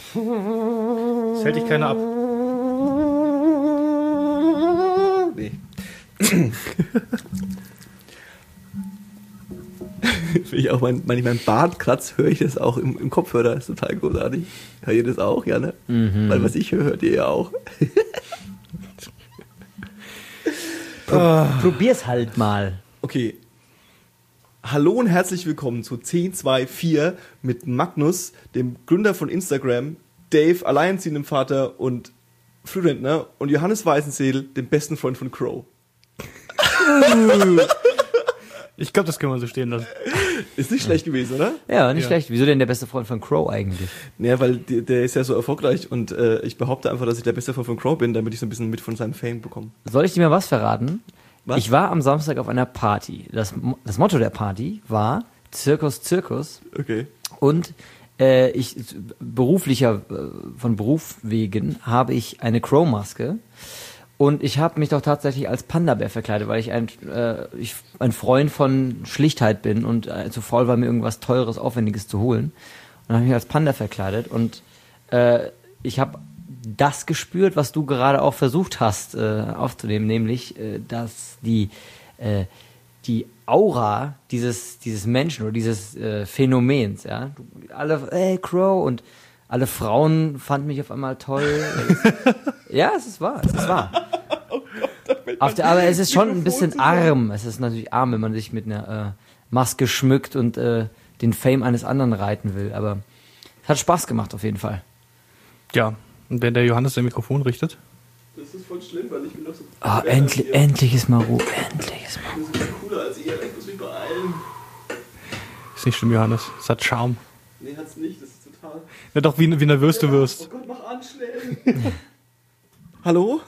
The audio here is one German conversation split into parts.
Das hält dich keiner ab. Nee. Wenn ich auch wenn ich meinen Bart kratze, höre ich das auch im Kopfhörer. Das ist total großartig. Hört ihr das auch, ja, ne? Mhm. Weil was ich höre, hört ihr ja auch. Probier's halt mal. Okay. Hallo und herzlich willkommen zu 1024 mit Magnus, dem Gründer von Instagram, Dave, alleinerziehendem Vater und Frührentner, und Johannes Weißenseel, dem besten Freund von Crow. Ich glaube, das können wir so stehen lassen. Ist nicht schlecht gewesen, oder? Ja, nicht Ja. schlecht. Wieso denn der beste Freund von Crow eigentlich? Naja, weil der ist ja so erfolgreich und ich behaupte einfach, dass ich der beste Freund von Crow bin, damit ich so ein bisschen mit von seinem Fame bekomme. Soll ich dir mal was verraten? Was? Ich war am Samstag auf einer Party. Das Motto der Party war Zirkus, Zirkus. Okay. Und von Beruf wegen habe ich eine Crow-Maske. Und ich habe mich doch tatsächlich als Panda-Bär verkleidet, weil ich ein Freund von Schlichtheit bin und zu faul war, mir irgendwas Teures, Aufwendiges zu holen. Und habe mich als Panda verkleidet. Und ich habe das gespürt, was du gerade auch versucht hast aufzunehmen, nämlich, dass die Aura dieses Menschen oder dieses Phänomens, ja, alle, Crow, und alle Frauen fanden mich auf einmal toll. Ja, es ist wahr. Aber es ist schon ein bisschen arm. Es ist natürlich arm, wenn man sich mit einer Maske schmückt und den Fame eines anderen reiten will. Aber es hat Spaß gemacht auf jeden Fall. Ja, und wenn der Johannes sein Mikrofon richtet. Das ist voll schlimm, weil ich bin doch so... Endlich ist mal Ruhe. Endlich ist mal Ruhe. Das ist cooler als ihr, ich muss mich beeilen. Ist nicht schlimm, Johannes. Es hat Charme. Nee, hat's nicht, das ist total... Ja, doch, wie nervös du wirst. Oh Gott, mach an, schnell. Hallo?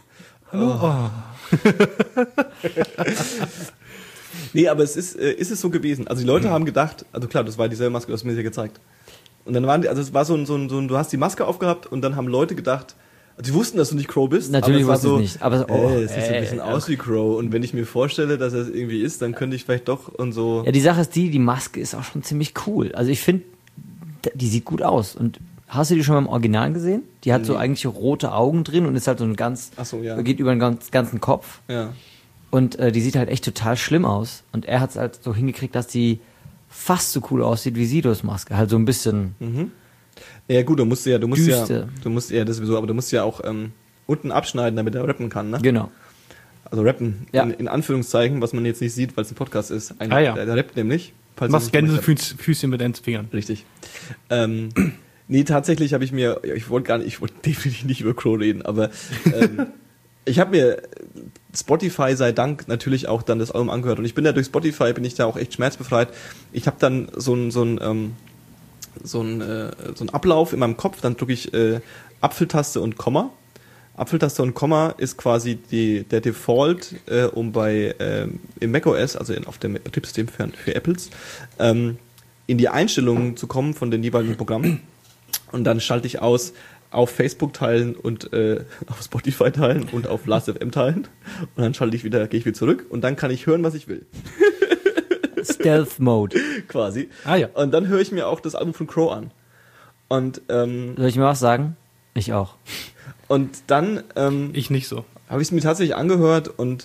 Nee, aber ist es so gewesen. Also die Leute haben gedacht, also klar, das war dieselbe Maske, du hast mir ja gezeigt. Und dann waren die, also es war so ein, du hast die Maske aufgehabt und dann haben Leute gedacht, also die wussten, dass du nicht Crow bist. Natürlich aber es war wusste ich nicht. Aber es sieht so ein bisschen aus wie Crow, und wenn ich mir vorstelle, dass er es irgendwie ist, dann könnte ich vielleicht doch und so... Ja, die Sache ist die Maske ist auch schon ziemlich cool. Also ich finde, die sieht gut aus. Und hast du die schon mal im Original gesehen? Die hat so eigentlich rote Augen drin und ist halt so ein Ach so, ja. geht über den ganzen Kopf. Ja. Und die sieht halt echt total schlimm aus. Und er hat es halt so hingekriegt, dass die fast so cool aussieht wie Sidos Maske. Halt so ein bisschen Ja gut, du musst ja das sowieso, aber du musst ja auch unten abschneiden, damit er rappen kann, ne? Genau. Also rappen, Ja. in Anführungszeichen, was man jetzt nicht sieht, weil es ein Podcast ist. Ja. Der rappt nämlich. Du machst Gänsefüßchen mit deinen Fingern. Richtig. Nee, tatsächlich habe ich mir, ich wollte definitiv nicht über Crow reden, aber ich habe mir Spotify sei Dank natürlich auch dann das Album angehört, und ich bin ja durch Spotify, bin ich da auch echt schmerzbefreit. Ich habe dann so einen Ablauf in meinem Kopf, dann drücke ich Apfeltaste und Komma. Apfeltaste und Komma ist quasi der Default, um im macOS, also auf dem Betriebssystem für Apples, in die Einstellungen zu kommen von den jeweiligen Programmen. Und dann schalte ich aus, auf Facebook teilen und auf Spotify teilen und auf Last.fm teilen. Und dann gehe ich wieder zurück, und dann kann ich hören, was ich will. Stealth Mode. Quasi. Ah ja. Und dann höre ich mir auch das Album von Crow an. Und Soll ich mir was sagen? Ich auch. dann Ich nicht so. habe ich es mir tatsächlich angehört, und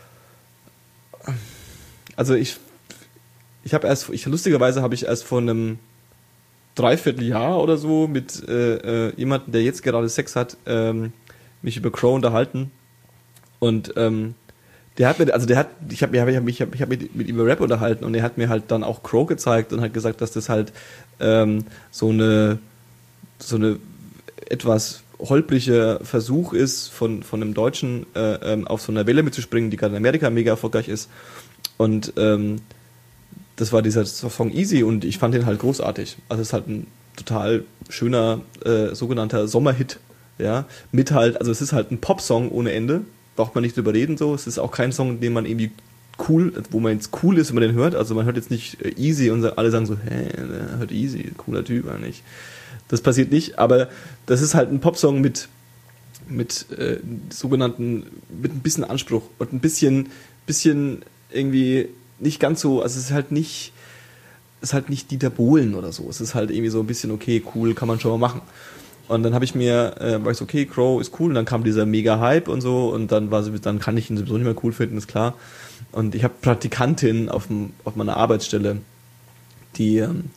also lustigerweise habe ich erst vor einem Dreivierteljahr oder so mit jemandem, der jetzt gerade Sex hat, mich über Crow unterhalten, und ich habe mich mit ihm über Rap unterhalten, und er hat mir halt dann auch Crow gezeigt und hat gesagt, dass das halt so eine etwas holpriger Versuch ist von einem Deutschen auf so einer Welle mitzuspringen, die gerade in Amerika mega erfolgreich ist, und das war dieser Song Easy, und ich fand den halt großartig. Also es ist halt ein total schöner sogenannter Sommerhit, ja, mit halt, also es ist halt ein Popsong ohne Ende, braucht man nicht drüber reden so. Es ist auch kein Song, den man irgendwie wo man jetzt cool ist, wenn man den hört. Also man hört jetzt nicht Easy und alle sagen so, der hört Easy, cooler Typ eigentlich. Das passiert nicht, aber das ist halt ein Popsong mit sogenannten, mit ein bisschen Anspruch und ein bisschen irgendwie nicht ganz so, also es ist halt nicht Dieter Bohlen oder so. Es ist halt irgendwie so ein bisschen okay, cool, kann man schon mal machen. Und dann habe ich mir, war ich so, okay, Crow ist cool. Und dann kam dieser Mega-Hype und so. Und dann dann kann ich ihn sowieso nicht mehr cool finden, ist klar. Und ich habe Praktikantinnen auf meiner Arbeitsstelle, die ein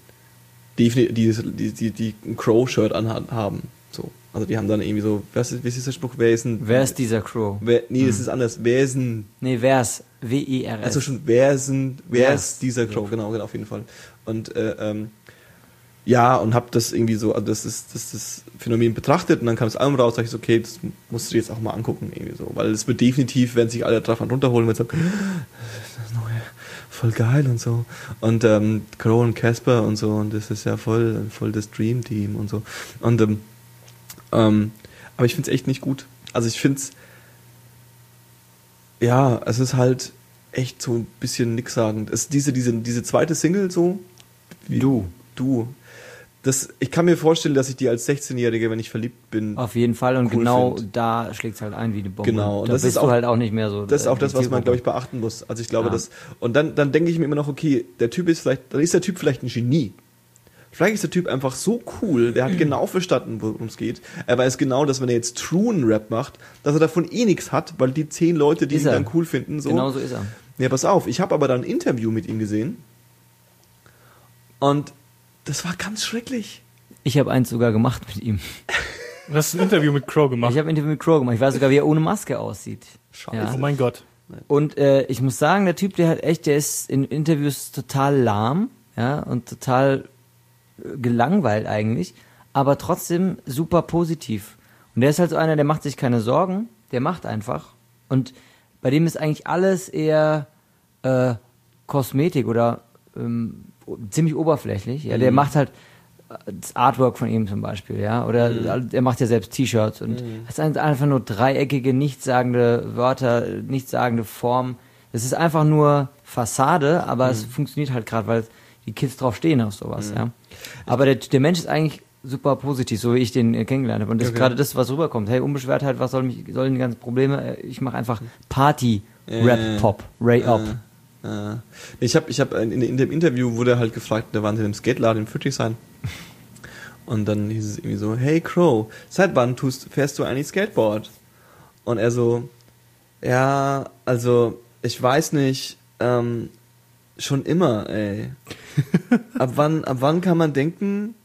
Crow-Shirt anhaben. So. Also die haben dann irgendwie so, wie ist dieser Spruch? Wer ist dieser Crow? Das ist anders. Wer ist W-I-R-S. Also schon, wer ist dieser Crow? Genau, auf jeden Fall. Und ja, und habe das irgendwie so, also das Phänomen betrachtet und dann kam das Album raus, sag ich so, okay, das musst du dir jetzt auch mal angucken, irgendwie so. Weil es wird definitiv, werden sich alle drauf runterholen, wenn sie sagen, das ist neue, voll geil und so. Und Crow und Casper und so, und das ist ja voll das Dream Team und so. Und aber ich find's echt nicht gut. Also ich find's, ja, es ist halt echt so ein bisschen nichtssagend. Es diese zweite Single so, Du. Ich kann mir vorstellen, dass ich die als 16-Jährige, wenn ich verliebt bin, auf jeden Fall, und cool genau find. da schlägt es halt ein wie eine Bombe. Genau, und da das bist ist du auch, halt auch nicht mehr so. Das ist auch das, was man, Zielgruppe. glaube ich, beachten muss. Also ich glaube, Ja. und dann denke ich mir immer noch, okay, dann ist der Typ vielleicht ein Genie. Vielleicht ist der Typ einfach so cool, der hat genau verstanden, worum es geht. Er weiß genau, dass wenn er jetzt truen Rap macht, dass er davon eh nichts hat, weil die 10 Leute, die ihn dann cool finden, so. Genau so ist er. Ja, pass auf, ich habe aber dann ein Interview mit ihm gesehen und das war ganz schrecklich. Ich habe eins sogar gemacht mit ihm. Du hast ein Interview mit Crow gemacht. Ich habe ein Interview mit Crow gemacht. Ich weiß sogar, wie er ohne Maske aussieht. Scheiße. Ja. Oh mein Gott. Und ich muss sagen, der Typ, der ist in Interviews total lahm, ja, und total gelangweilt eigentlich, aber trotzdem super positiv. Und der ist halt so einer, der macht sich keine Sorgen, der macht einfach. Und bei dem ist eigentlich alles eher Kosmetik oder ziemlich oberflächlich. Ja, der macht halt das Artwork von ihm zum Beispiel, ja, oder er macht ja selbst T-Shirts und das sind einfach nur dreieckige, nichtssagende Wörter, nichtssagende Formen. Das ist einfach nur Fassade, aber es funktioniert halt gerade, weil die Kids drauf stehen auf sowas, ja. Aber der Mensch ist eigentlich super positiv, so wie ich den kennengelernt habe. Und das ist gerade das, was rüberkommt. Hey, Unbeschwertheit, was sollen die ganzen Probleme? Ich mache einfach Party, Rap, Pop, Ray Up. Ich hab in dem Interview wurde halt gefragt, da waren sie in einem Skateladen in Friedrichshain. Und dann hieß es irgendwie so, hey Crow, seit wann fährst du eigentlich Skateboard? Und er so, ja, also ich weiß nicht, schon immer, ey. Ab wann kann man denken,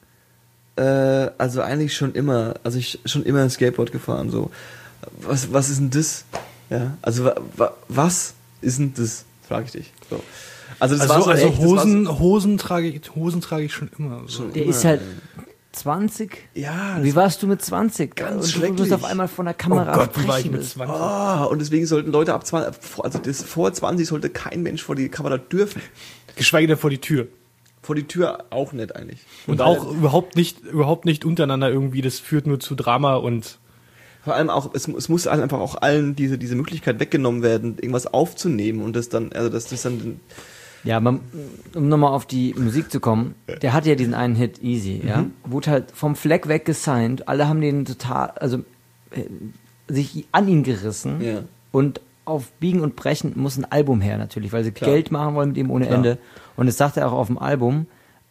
also eigentlich schon immer, also ich schon immer Skateboard gefahren, so. Was ist denn das? Ja, also was ist denn das? Frage ich dich. So. Also das war so also echt, Hosen trage ich schon immer. So. Der ist halt 20. Ja. Wie warst du mit 20? Ganz und du schrecklich. musst auf einmal vor der Kamera Oh Gott, wie war ich sprechen. mit 20? Und deswegen sollten Leute ab 20, also vor 20 sollte kein Mensch vor die Kamera dürfen. Geschweige denn vor die Tür. Vor die Tür auch nicht eigentlich. Und auch überhaupt nicht untereinander irgendwie, das führt nur zu Drama und vor allem auch, es muss einfach auch allen diese Möglichkeit weggenommen werden, irgendwas aufzunehmen und das dann, also das dann. Ja, um nochmal auf die Musik zu kommen, der hatte ja diesen einen Hit, Easy, ja, wurde halt vom Fleck weg gesigned, alle haben den total, also sich an ihn gerissen, Ja. und auf Biegen und Brechen muss ein Album her natürlich, weil sie Klar. Geld machen wollen mit ihm ohne Klar. Ende. Und es sagt er auch auf dem Album,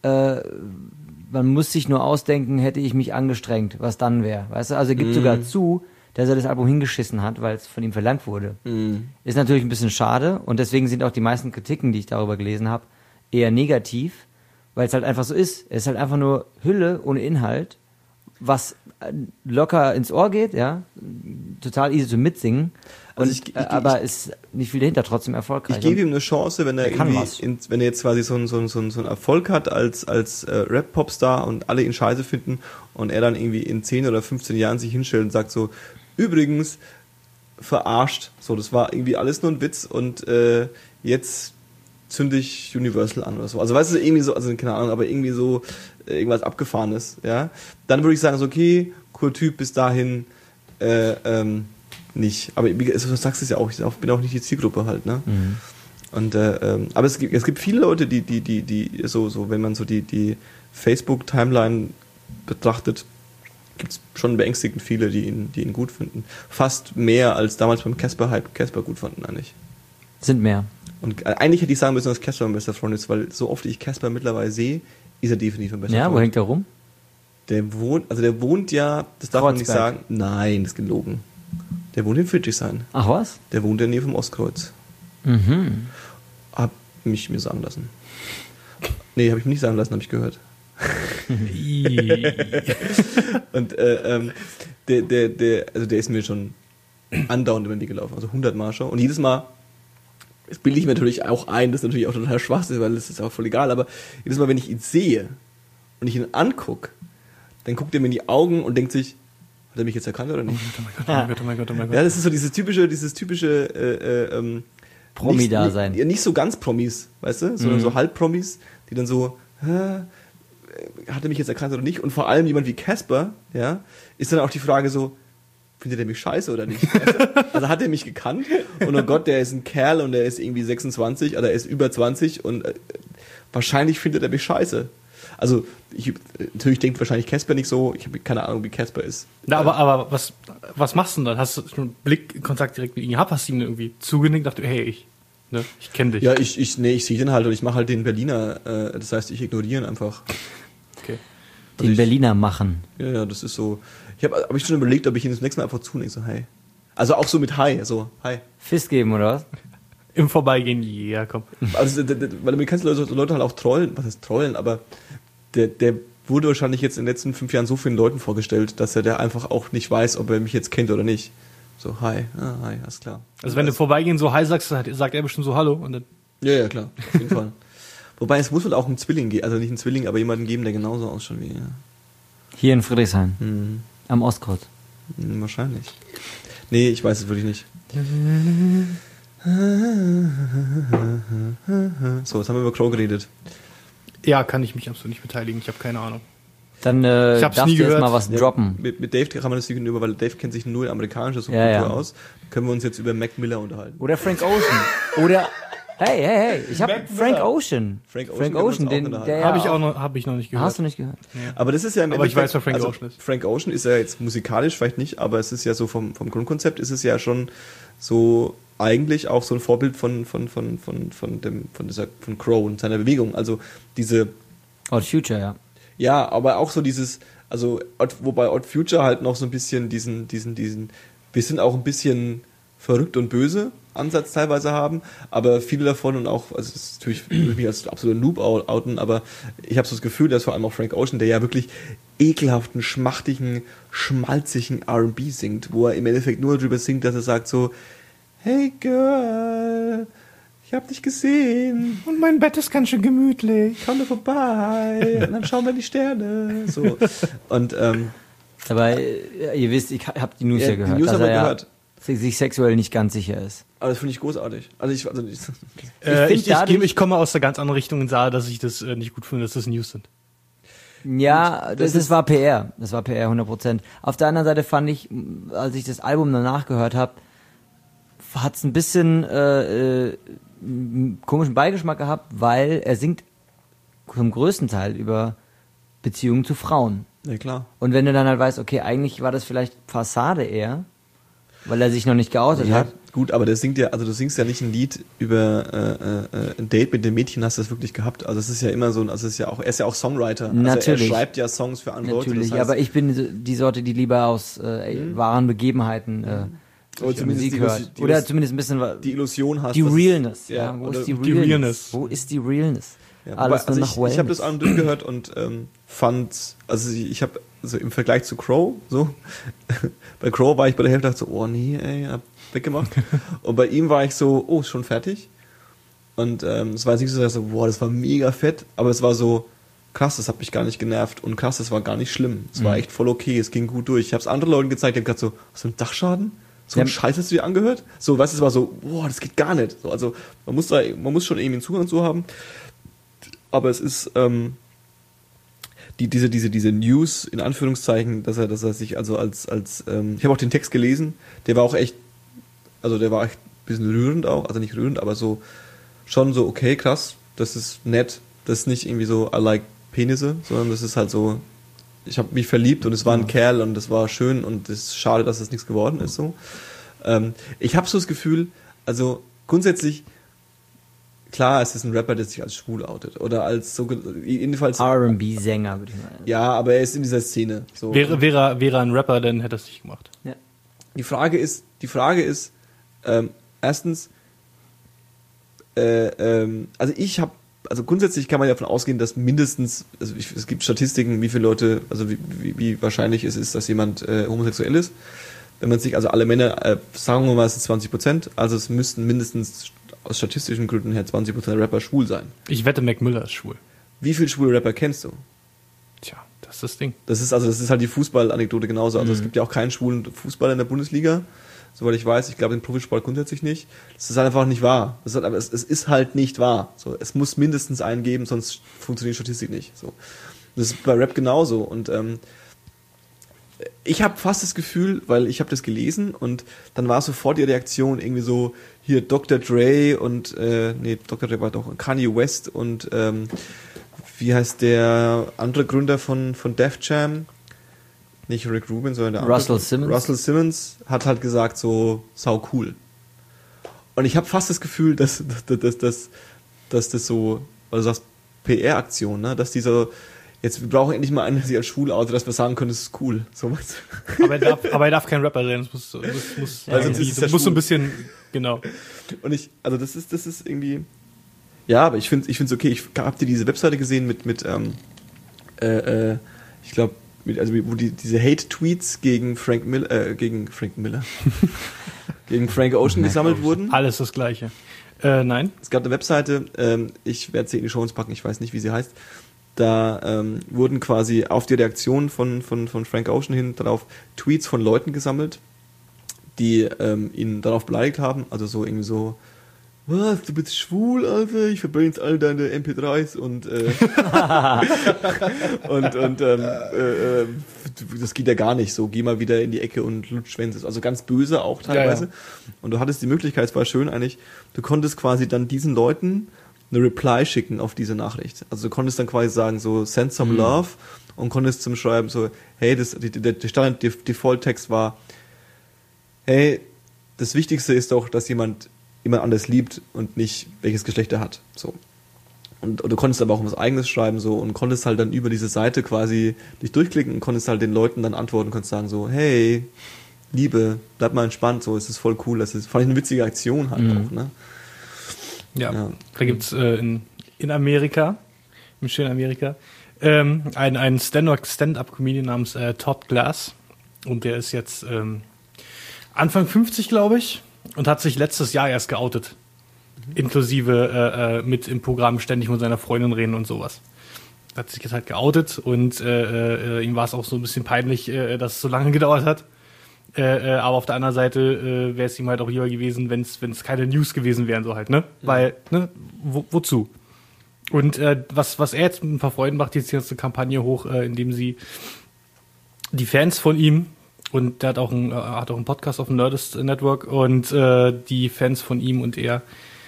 man muss sich nur ausdenken, hätte ich mich angestrengt, was dann wäre. Weißt du, also er gibt sogar zu, dass er das Album hingeschissen hat, weil es von ihm verlangt wurde. Ist natürlich ein bisschen schade und deswegen sind auch die meisten Kritiken, die ich darüber gelesen habe, eher negativ, weil es halt einfach so ist. Es ist halt einfach nur Hülle ohne Inhalt, was locker ins Ohr geht, ja, total easy zu mitsingen. Also Und, aber ist nicht viel dahinter, trotzdem erfolgreich. Ich gebe ihm eine Chance, wenn er kann irgendwie, wenn er jetzt quasi so einen Erfolg hat als Rap-Popstar und alle ihn scheiße finden und er dann irgendwie in 10 oder 15 Jahren sich hinstellt und sagt so, übrigens, verarscht, so, das war irgendwie alles nur ein Witz und jetzt zünde ich Universal an oder so. Also weißt du, irgendwie so, also keine Ahnung, aber irgendwie so irgendwas Abgefahrenes, ja. Dann würde ich sagen, so, okay, cool Typ, bis dahin nicht. Aber du sagst es ja auch, ich bin auch nicht die Zielgruppe halt, ne? Und aber es gibt viele Leute, die so, wenn man so die Facebook-Timeline betrachtet, gibt es schon beängstigend viele, die ihn gut finden. Fast mehr als damals beim Casper-Hype Casper gut fanden eigentlich. Sind mehr. Und eigentlich hätte ich sagen müssen, dass Casper mein bester Freund ist, weil so oft ich Casper mittlerweile sehe, ist er definitiv mein bester Ja, Freund. wo hängt er rum? Der wohnt ja, das darf man nicht Kreuzberg. sagen. Nein, das ist gelogen. Der wohnt in Friedrichshain. Ach was? Der wohnt in der Nähe vom Ostkreuz. Mhm. Hab mich mir sagen lassen. Nee, habe ich mir nicht sagen lassen, habe ich gehört. Und der ist mir schon andauernd über den Weg gelaufen, also 100 Mal schon. Und jedes Mal, das bilde ich mir natürlich auch ein, das ist natürlich auch total Schwachsinn, weil das ist auch voll egal, aber jedes Mal, wenn ich ihn sehe und ich ihn angucke, dann guckt er mir in die Augen und denkt sich, hat er mich jetzt erkannt oder nicht? Oh mein Gott. Ja, das ist so dieses typische Promi-Dasein. Nicht so ganz Promis, weißt du, sondern so Halbpromis, die dann so, hat er mich jetzt erkannt oder nicht? Und vor allem jemand wie Casper, ja, ist dann auch die Frage so, findet er mich scheiße oder nicht? Also hat er mich gekannt und oh Gott, der ist ein Kerl und der ist irgendwie 26 oder er ist über 20 und wahrscheinlich findet er mich scheiße. Also natürlich denkt wahrscheinlich Casper nicht so, ich habe keine Ahnung, wie Casper ist. Na, aber was machst du denn dann? Hast du schon Blickkontakt direkt mit ihm gehabt? Hast du ihn irgendwie zugenickt? Dachte, hey, ich kenne dich. Ja, ich sehe den halt und ich mache halt den Berliner, das heißt, ich ignoriere ihn einfach. Okay. Den Berliner machen. Ja, das ist so. Hab ich schon überlegt, ob ich ihn das nächste Mal einfach zunehme, so hi. Also auch so mit hi, so hi. Fist geben, oder was? Im Vorbeigehen, ja, komm. Also, weil du kannst Leute halt auch trollen, was heißt trollen, aber der wurde wahrscheinlich jetzt in den letzten 5 Jahren so vielen Leuten vorgestellt, dass er der einfach auch nicht weiß, ob er mich jetzt kennt oder nicht. So, hi, hi, alles klar. Also wenn du vorbeigehen so hi sagst, sagt er bestimmt so hallo und dann. Ja, klar, auf jeden Fall. Wobei es muss wohl auch einen Zwilling geben, also nicht einen Zwilling, aber jemanden geben, der genauso ausschaut wie er. Hier in Friedrichshain. Am Ostkreuz. Wahrscheinlich. Nee, ich weiß es wirklich nicht. So, jetzt haben wir über Crow geredet. Ja, kann ich mich absolut nicht beteiligen. Ich habe keine Ahnung. Dann hab's darfst nie du jetzt gehört. mal was droppen. Mit Dave kann man das nicht über, weil Dave kennt sich nur in amerikanischer Subkultur Ja. aus. Können wir uns jetzt über Mac Miller unterhalten. Oder Frank Ocean. Oder, hey, ich hab Mac Frank Miller. Ocean. Frank Ocean können wir uns auch den, unterhalten. der Habe ich noch nicht gehört. Hast du nicht gehört? Aber das ist ja im Aber ich Endeffekt- weiß, wer Frank Ocean ist. Frank Ocean ist ja jetzt musikalisch vielleicht nicht, aber es ist ja so vom Grundkonzept ist es ja schon so eigentlich auch so ein Vorbild von Crow und seiner Bewegung. Also diese, Odd Future, ja. ja, aber auch so dieses, also wobei Odd Future halt noch so ein bisschen diesen, wir sind auch ein bisschen verrückt und böse Ansatz teilweise haben, aber viele davon und auch, also das ist natürlich, ich würde mich als absoluter Noob outen, aber ich habe so das Gefühl, dass vor allem auch Frank Ocean, der ja wirklich ekelhaften, schmachtigen, schmalzigen R&B singt, wo er im Endeffekt nur drüber singt, dass er sagt so, hey Girl, ich hab dich gesehen, Und mein Bett ist ganz schön gemütlich. komm da vorbei und dann schauen wir die Sterne, so. Und Dabei, ihr wisst, ich hab die News ja gehört, die News dass haben wir er gehört. sich sexuell nicht ganz sicher ist. Aber das finde ich großartig. Ich dadurch- komme aus einer ganz anderen Richtung und sah, dass ich das nicht gut finde, dass das News sind. Ja, das war PR. Das war PR 100%. Auf der anderen Seite fand ich, als ich das Album danach gehört habe, hat es ein bisschen komischen Beigeschmack gehabt, weil er singt zum größten Teil über Beziehungen zu Frauen. Ja, klar. Und wenn du dann halt weißt, okay, eigentlich war das vielleicht Fassade eher, weil er sich noch nicht geoutet hat. Gut, aber der singt ja, also du singst ja nicht ein Lied über ein Date mit dem Mädchen, hast du das wirklich gehabt. Also es ist ja immer so, also es ist ja auch, er ist ja auch Songwriter. Also Natürlich. er schreibt ja Songs für andere Leute. Natürlich, Das heißt, aber ich bin die Sorte, die lieber aus wahren Begebenheiten oder zumindest Musik die hört. die Oder zumindest ein bisschen die Illusion hast. die dass es- Realness. Ja, Wo oder ist die die Realness? Realness. Wo ist die Realness? Ja, Alles wobei, nur also nach ich habe das Album durchgehört und fand, also ich habe also im Vergleich zu Crow, so, bei Crow war ich bei der Hälfte dachte so, oh nee, ey, hab weggemacht. Und bei ihm war ich so, oh, ist schon fertig. Und es war jetzt nicht so, dass ich so, boah, das war mega fett, aber es war so, krass, das hat mich gar nicht genervt und krass, das war gar nicht schlimm. Es war echt voll okay, es ging gut durch. Ich habe es anderen Leuten gezeigt, die haben gesagt so, hast du einen Dachschaden? So ein Ja. Scheiß hast du dir angehört? So, weißt du, es war so, boah, das geht gar nicht. So, also man muss schon irgendwie einen Zugang zu haben. Aber es ist diese News in Anführungszeichen, dass er sich also als ich habe auch den Text gelesen, der war echt ein bisschen rührend auch, also nicht rührend, aber so schon so okay, krass, das ist nett, das ist nicht irgendwie so I like Penisse, sondern das ist halt so, ich habe mich verliebt und es war ein Kerl und es war schön und es ist schade, dass es nichts geworden ist so. Ich habe so das Gefühl, also grundsätzlich klar, es ist ein Rapper, der sich als schwul outet. Oder als so, jedenfalls. R&B-Sänger, würde ich mal sagen. Ja, aber er ist in dieser Szene. So. Wäre er ein Rapper, dann hätte er es nicht gemacht. Ja. Die Frage ist, erstens, also grundsätzlich kann man ja davon ausgehen, dass mindestens, es gibt Statistiken, wie viele Leute, also wie wahrscheinlich es ist, dass jemand homosexuell ist. Wenn man sich, also alle Männer, sagen wir mal, es ist 20%, also es müssten mindestens aus statistischen Gründen her 20% der Rapper schwul sein. Ich wette, Mac Miller ist schwul. Wie viele schwule Rapper kennst du? Tja, das ist das Ding. Das ist halt die Fußball-Anekdote genauso. Also es gibt ja auch keinen schwulen Fußballer in der Bundesliga, soweit ich weiß. Ich glaube, im Profisport grundsätzlich nicht. Das ist halt einfach nicht wahr. Aber es ist halt nicht wahr. So, es muss mindestens einen geben, sonst funktioniert die Statistik nicht. So. Das ist bei Rap genauso. Und ich habe fast das Gefühl, weil ich habe das gelesen und dann war sofort die Reaktion irgendwie so, hier Dr. Dre und, Dr. Dre war doch Kanye West und wie heißt der andere Gründer von Def Jam? Nicht Rick Rubin, sondern der andere. Russell Simmons hat halt gesagt so, sau cool. Und ich habe fast das Gefühl, dass das so, weil du sagst, PR-Aktion, ne? Dass die so, jetzt, wir brauchen endlich mal einen, der sich als schwul outet, dass wir sagen können, das ist cool. So was. Aber er darf kein Rapper sein. Das muss so ein bisschen, genau. Und das ist irgendwie, ja, aber ich finde es okay. Habt ihr diese Webseite gesehen ich glaube, wo diese Hate-Tweets gegen Frank Miller, gegen Frank Ocean gesammelt wurden? Alles das Gleiche. Nein. Es gab eine Webseite, ich werde sie in die Shownotes packen, ich weiß nicht, wie sie heißt. Da wurden quasi auf die Reaktion von Frank Ocean hin darauf Tweets von Leuten gesammelt, die ihn darauf beleidigt haben, also so irgendwie so, was, du bist schwul, Alter, ich verbrenne jetzt all deine MP3s und das geht ja gar nicht so, geh mal wieder in die Ecke und lutsch Schwänze. Also ganz böse auch teilweise. Ja. Und du hattest die Möglichkeit, es war schön eigentlich, du konntest quasi dann diesen Leuten eine Reply schicken auf diese Nachricht. Also du konntest dann quasi sagen, so, send some love und konntest zum Schreiben so, hey, der Standard-Default-Text war, hey, das Wichtigste ist doch, dass jemand anders liebt und nicht welches Geschlecht er hat. So. Und du konntest aber auch was Eigenes schreiben so und konntest halt dann über diese Seite quasi dich durchklicken und konntest halt den Leuten dann antworten, konntest sagen so, hey, Liebe, bleib mal entspannt, so, es ist voll cool, fand ich eine witzige Aktion halt auch, ne? Ja, da gibt's in Amerika, im schönen Amerika, einen Stand-Up-Comedian namens Todd Glass und der ist jetzt Anfang 50, glaube ich, und hat sich letztes Jahr erst geoutet. Inklusive mit im Programm ständig mit seiner Freundin reden und sowas. Hat sich jetzt halt geoutet und ihm war es auch so ein bisschen peinlich, dass es so lange gedauert hat. Aber auf der anderen Seite wäre es ihm halt auch lieber gewesen, wenn es keine News gewesen wären, so halt, ne? Weil, ne, wozu? Und was er jetzt mit ein paar Freunden macht, jetzt die ganze Kampagne hoch, indem sie die Fans von ihm, und der hat auch einen Podcast auf dem Nerdist Network, und die Fans von ihm und er,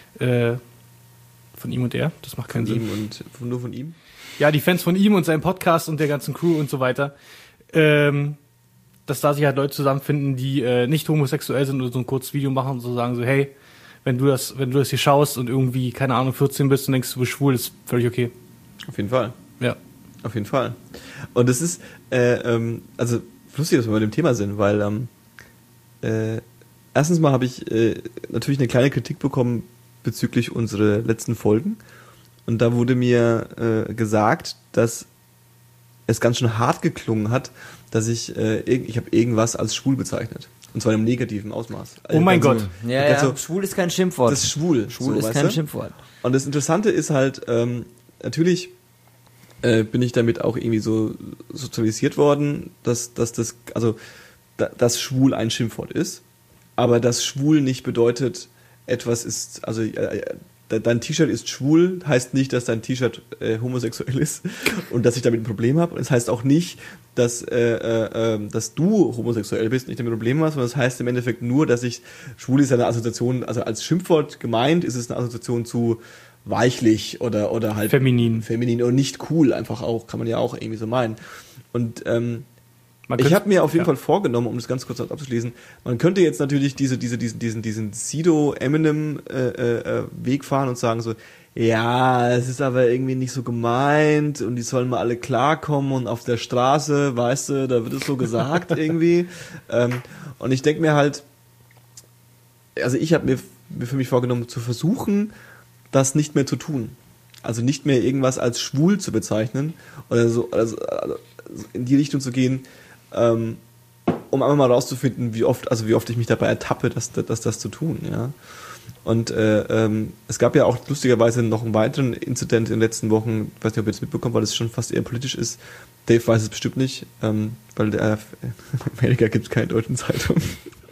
das macht keinen Sinn. Nur von ihm? Ja, die Fans von ihm und seinem Podcast und der ganzen Crew und so weiter, dass da sich halt Leute zusammenfinden, die nicht homosexuell sind und so ein kurzes Video machen und so sagen so, hey, wenn du das hier schaust und irgendwie, keine Ahnung, 14 bist und denkst, du bist schwul, ist völlig okay. Auf jeden Fall. Ja. Auf jeden Fall. Und es ist, also lustig, dass wir bei dem Thema sind, weil erstens mal habe ich natürlich eine kleine Kritik bekommen bezüglich unserer letzten Folgen. Und da wurde mir gesagt, dass es ganz schön hart geklungen hat, dass ich habe irgendwas als schwul bezeichnet. Und zwar im negativen Ausmaß. Oh mein Gott. Ja, schwul ist kein Schimpfwort. Das ist schwul. Schwul ist kein Schimpfwort. Und das Interessante ist halt, natürlich bin ich damit auch irgendwie so sozialisiert worden, dass schwul ein Schimpfwort ist. Aber dass schwul nicht bedeutet, etwas ist, also dein T-Shirt ist schwul, heißt nicht, dass dein T-Shirt homosexuell ist und dass ich damit ein Problem habe. Und es heißt auch nicht, dass du homosexuell bist und ich damit ein Problem hast, sondern es heißt im Endeffekt nur, dass schwul ist eine Assoziation, also als Schimpfwort gemeint ist es eine Assoziation zu weichlich oder halt feminin und nicht cool einfach auch, kann man ja auch irgendwie so meinen. Und Ich habe mir auf jeden Fall vorgenommen, um das ganz kurz abzuschließen, man könnte jetzt natürlich diesen Sido-Eminem-Weg fahren und sagen so, ja, es ist aber irgendwie nicht so gemeint und die sollen mal alle klarkommen und auf der Straße, weißt du, da wird es so gesagt irgendwie. Und ich denke mir halt, also ich habe mir für mich vorgenommen, zu versuchen, das nicht mehr zu tun. Also nicht mehr irgendwas als schwul zu bezeichnen oder so, also in die Richtung zu gehen, um einfach mal rauszufinden, wie oft ich mich dabei ertappe, das zu tun, ja. Und es gab ja auch lustigerweise noch einen weiteren Inzident in den letzten Wochen, ich weiß nicht, ob ihr das mitbekommt, weil es schon fast eher politisch ist. Dave weiß es bestimmt nicht, weil in Amerika gibt es keine deutschen Zeitungen.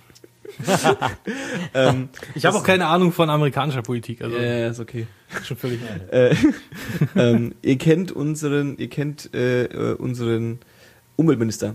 Ich habe auch keine Ahnung von amerikanischer Politik. Also ja, ist okay. Schon völlig. Ihr kennt unseren Umweltminister.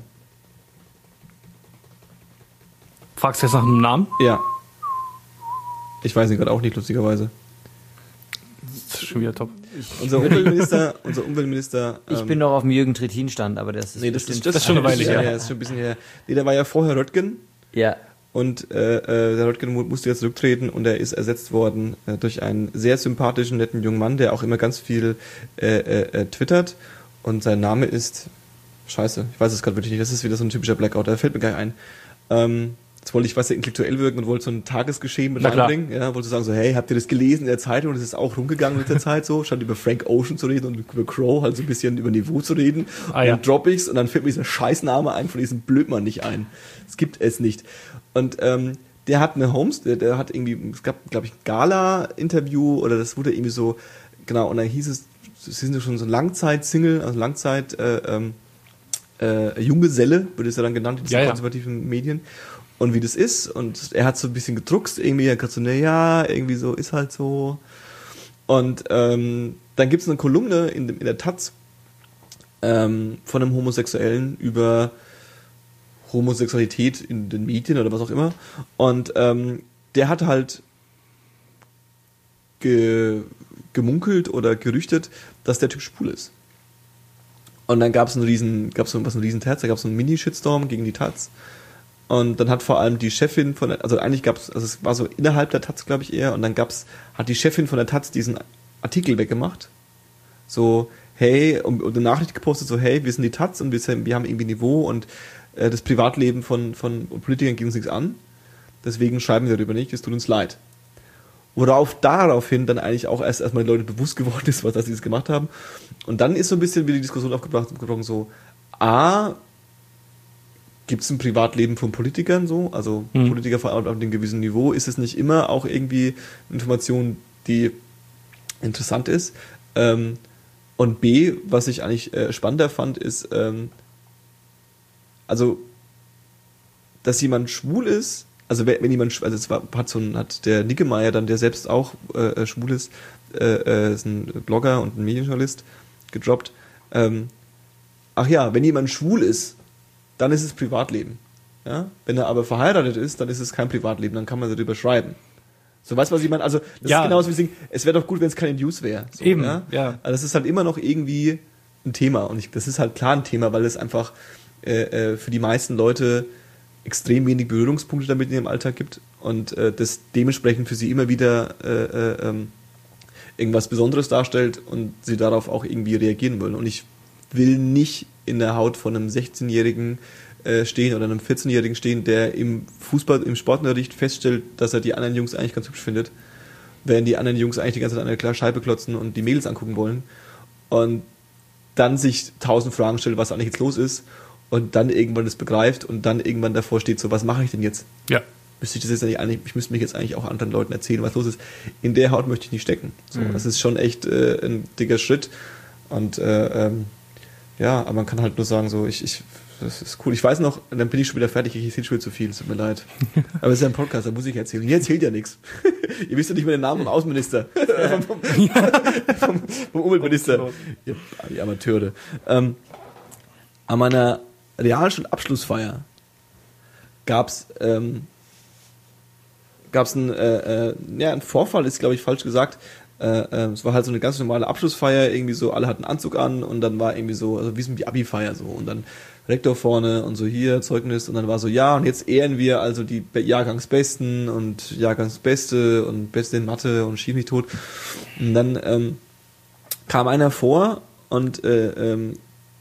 Fragst du jetzt nach einem Namen? Ja. Ich weiß ihn gerade auch nicht, lustigerweise. Das ist schon wieder top. Unser Umweltminister. Ich bin noch auf dem Jürgen Trittin-Stand, aber das ist, das ist schon eine Weile her. Ja, ist schon ein bisschen her. Nee, der war ja vorher Röttgen. Ja. Und der Röttgen musste jetzt zurücktreten und er ist ersetzt worden durch einen sehr sympathischen, netten jungen Mann, der auch immer ganz viel twittert. Und sein Name ist... Scheiße, ich weiß es gerade wirklich nicht. Das ist wieder so ein typischer Blackout. Da fällt mir gar nicht ein. Jetzt wollte ich intellektuell wirken und wollte so ein Tagesgeschehen mit reinbringen. Ja, wollte sagen so, hey, habt ihr das gelesen in der Zeitung? Und es ist auch rumgegangen mit der Zeit so, statt über Frank Ocean zu reden und über Crow halt so ein bisschen über Niveau zu reden. Und dann droppe ich's und dann fällt mir dieser Scheißname ein von diesem Blödmann nicht ein. Es gibt es nicht. Und der hat eine der hat irgendwie, es gab, glaube ich, ein Gala-Interview oder das wurde irgendwie so, genau, und dann hieß es, sie sind ja schon so ein Langzeit-Single, also Langzeit Junggeselle, wird es ja dann genannt in diesen konservativen Medien. Und wie das ist, und er hat so ein bisschen gedruckst irgendwie, er hat so, naja, irgendwie so, ist halt so. Und dann gibt es eine Kolumne in der Taz von einem Homosexuellen über Homosexualität in den Medien oder was auch immer. Und der hat halt gemunkelt oder gerüchtet, dass der Typ schwul ist. Und dann gab es einen riesen Terz, da gab es so einen Mini-Shitstorm gegen die Taz. Und dann hat vor allem die Chefin es war so innerhalb der Taz, glaube ich eher, und dann hat die Chefin von der Taz diesen Artikel weggemacht. So, hey, und eine Nachricht gepostet, so, hey, wir sind die Taz und wir haben irgendwie Niveau und das Privatleben von Politikern geht uns nichts an. Deswegen schreiben wir darüber nicht, es tut uns leid. Worauf daraufhin dann eigentlich auch erstmal die Leute bewusst geworden ist, dass sie das gemacht haben. Und dann ist so ein bisschen wieder die Diskussion aufgebrochen, so, gibt es ein Privatleben von Politikern so? Also Politiker vor allem auf einem gewissen Niveau. Ist es nicht immer auch irgendwie Information, die interessant ist? Und B, was ich eigentlich spannender fand, ist, also, dass jemand schwul ist, also wenn jemand, also es hat der Niggemeier dann, der selbst auch schwul ist ein Blogger und ein Medienjournalist, gedroppt. Wenn jemand schwul ist, dann ist es Privatleben. Ja? Wenn er aber verheiratet ist, dann ist es kein Privatleben, dann kann man darüber schreiben. So, weißt du, was ich meine? Also, das ist genauso wie sagen, es wäre doch gut, wenn es keine News wäre. So, eben, ja. Also das ist halt immer noch irgendwie ein Thema und das ist halt klar ein Thema, weil es einfach für die meisten Leute extrem wenig Berührungspunkte damit in ihrem Alltag gibt und das dementsprechend für sie immer wieder irgendwas Besonderes darstellt und sie darauf auch irgendwie reagieren wollen. Und ich will nicht in der Haut von einem 16-Jährigen stehen oder einem 14-Jährigen stehen, der im Sportunterricht feststellt, dass er die anderen Jungs eigentlich ganz hübsch findet, während die anderen Jungs eigentlich die ganze Zeit an eine klare Scheibe klotzen und die Mädels angucken wollen und dann sich 1000 Fragen stellt, was eigentlich jetzt los ist und dann irgendwann das begreift und dann irgendwann davor steht, so, was mache ich denn jetzt? Ja. Ich müsste mich jetzt eigentlich auch anderen Leuten erzählen, was los ist. In der Haut möchte ich nicht stecken. So, das ist schon echt ein dicker Schritt und aber man kann halt nur sagen, so, das ist cool. Ich weiß noch, dann bin ich schon wieder fertig, ich erzähle schon wieder zu viel, es tut mir leid. Aber es ist ja ein Podcast, da muss ich erzählen. Hier erzählt ja nichts. Ihr wisst ja nicht mehr den Namen vom Außenminister. vom Umweltminister. Die Amateure. An meiner Realschulabschlussfeier gab's einen Vorfall, ist glaube ich falsch gesagt. Es war halt so eine ganz normale Abschlussfeier, irgendwie so, alle hatten Anzug an und dann war irgendwie so, also wie so die Abi-Feier so und dann Rektor vorne und so hier, Zeugnis und dann war so, ja und jetzt ehren wir also die Jahrgangsbesten und Jahrgangsbeste und Beste in Mathe und schieß mich tot. Und dann kam einer vor und der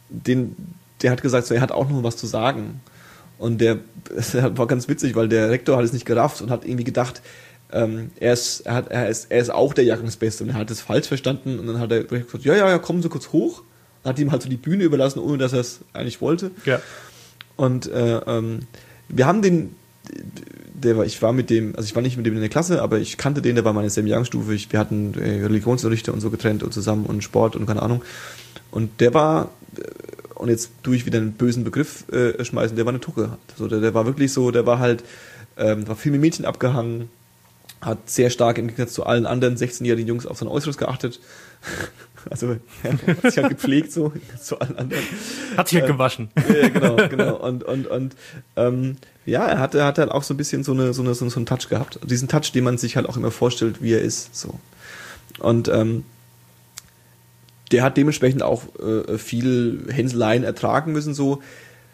hat gesagt, so, er hat auch noch was zu sagen. Und das war ganz witzig, weil der Rektor hat es nicht gerafft und hat irgendwie gedacht, er ist auch der Jahrgangsbeste und er hat es falsch verstanden und dann hat er gesagt, ja, kommen Sie kurz hoch. Und hat ihm halt so die Bühne überlassen, ohne dass er es eigentlich wollte. Ja. Und wir haben ich war nicht mit dem in der Klasse, aber ich kannte den, der war meine selbe Jahrgangsstufe. Wir hatten Religionsunterrichte und so getrennt und zusammen und Sport und keine Ahnung. Und der war, und jetzt tue ich wieder einen bösen Begriff schmeißen, der war eine Tucke. Also der war wirklich so, der war halt, war viel mit Mädchen abgehangen, hat sehr stark im Gegensatz zu allen anderen 16-jährigen Jungs auf sein Äußeres geachtet. Also er hat sich halt gepflegt so zu allen anderen. Hat sich halt gewaschen. Ja, genau. Und er hatte halt auch so ein bisschen so einen Touch gehabt. Diesen Touch, den man sich halt auch immer vorstellt, wie er ist. So. Und der hat dementsprechend auch viel Hänseleien ertragen müssen, so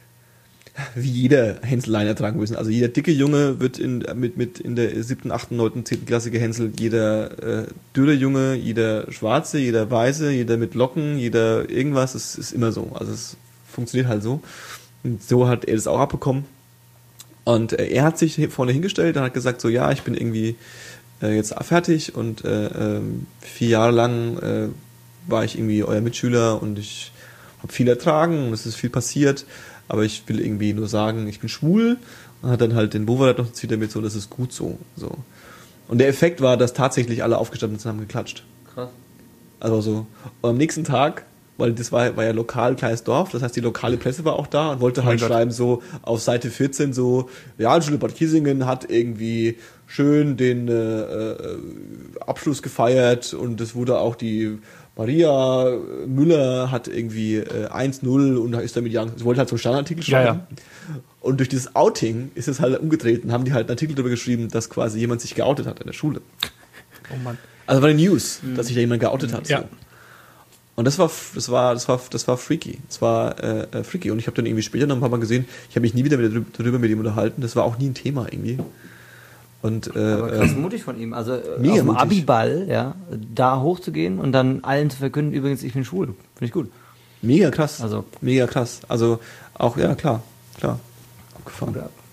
wie jeder Hänseleien ertragen müssen. Also jeder dicke Junge wird in der 7., 8., 9., 10. Klasse gehänselt, jeder dürre Junge, jeder Schwarze, jeder Weiße, jeder mit Locken, jeder irgendwas, es ist immer so. Also es funktioniert halt so. Und so hat er das auch abbekommen. Und er hat sich vorne hingestellt und hat gesagt, so ja, ich bin irgendwie jetzt fertig und 4 Jahre lang war ich irgendwie euer Mitschüler und ich habe viel ertragen und es ist viel passiert, aber ich will irgendwie nur sagen, ich bin schwul und hat dann halt den Bovarat noch zieht damit so, das ist gut so. Und der Effekt war, dass tatsächlich alle aufgestanden sind und haben geklatscht. Krass. Also so. Und am nächsten Tag, weil das war ja lokal, kleines Dorf, das heißt die lokale Presse war auch da und wollte halt schreiben so auf Seite 14 so, Realschule Bad Kissingen hat irgendwie schön den Abschluss gefeiert und es wurde auch die Maria Müller hat irgendwie 1-0 und ist damit sie wollte halt so einen Standardartikel schreiben. Ja. Und durch dieses Outing ist es halt umgedreht und haben die halt einen Artikel darüber geschrieben, dass quasi jemand sich geoutet hat in der Schule. Oh Mann. Also war eine News, dass sich da jemand geoutet hat. Ja. So. Und das war freaky. Das war freaky. Und ich habe dann irgendwie später noch ein paar Mal gesehen, ich habe mich nie wieder darüber mit ihm unterhalten. Das war auch nie ein Thema irgendwie. Und, aber krass mutig von ihm. Also auf mega dem mutig. Abiball, ja, da hochzugehen und dann allen zu verkünden, übrigens, ich bin schwul. Finde ich gut. Mega krass. Also mega krass. Also auch, ja, klar. Abgefahren.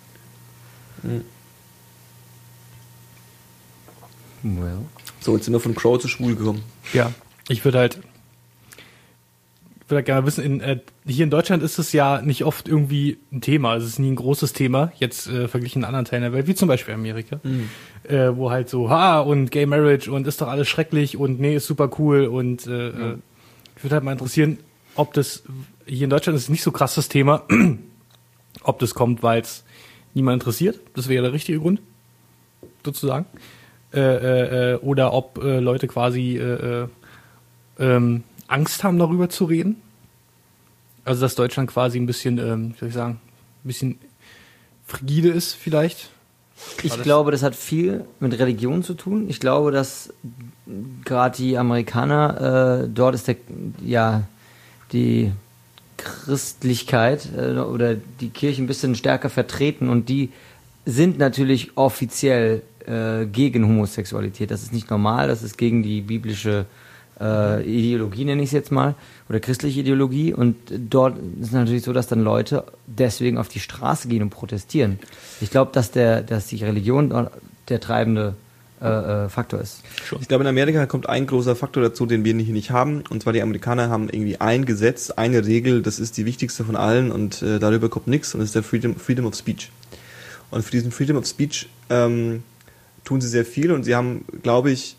Well. So, jetzt sind wir von Crow zu schwul gekommen. Ja, ich würde halt gerne wissen, hier in Deutschland ist es ja nicht oft irgendwie ein Thema, es ist nie ein großes Thema, jetzt verglichen mit anderen Teilen der Welt, wie zum Beispiel Amerika, wo halt so, und Gay Marriage und ist doch alles schrecklich und nee, ist super cool und ich würde halt mal interessieren, ob das, hier in Deutschland ist es nicht so krass das Thema, ob das kommt, weil es niemand interessiert, das wäre der richtige Grund, sozusagen, oder ob Leute quasi Angst haben, darüber zu reden. Also, dass Deutschland quasi ein bisschen, wie soll ich sagen, ein bisschen frigide ist vielleicht. Ich glaube, das hat viel mit Religion zu tun. Ich glaube, dass gerade die Amerikaner, dort ist die Christlichkeit oder die Kirche ein bisschen stärker vertreten und die sind natürlich offiziell gegen Homosexualität. Das ist nicht normal, das ist gegen die biblische Ideologie, nenne ich es jetzt mal, oder christliche Ideologie. Und dort ist es natürlich so, dass dann Leute deswegen auf die Straße gehen und protestieren. Ich glaube, dass die Religion der treibende Faktor ist. Ich glaube, in Amerika kommt ein großer Faktor dazu, den wir hier nicht haben. Und zwar die Amerikaner haben irgendwie ein Gesetz, eine Regel, das ist die wichtigste von allen und darüber kommt nichts und das ist der Freedom of Speech. Und für diesen Freedom of Speech tun sie sehr viel und sie haben, glaube ich,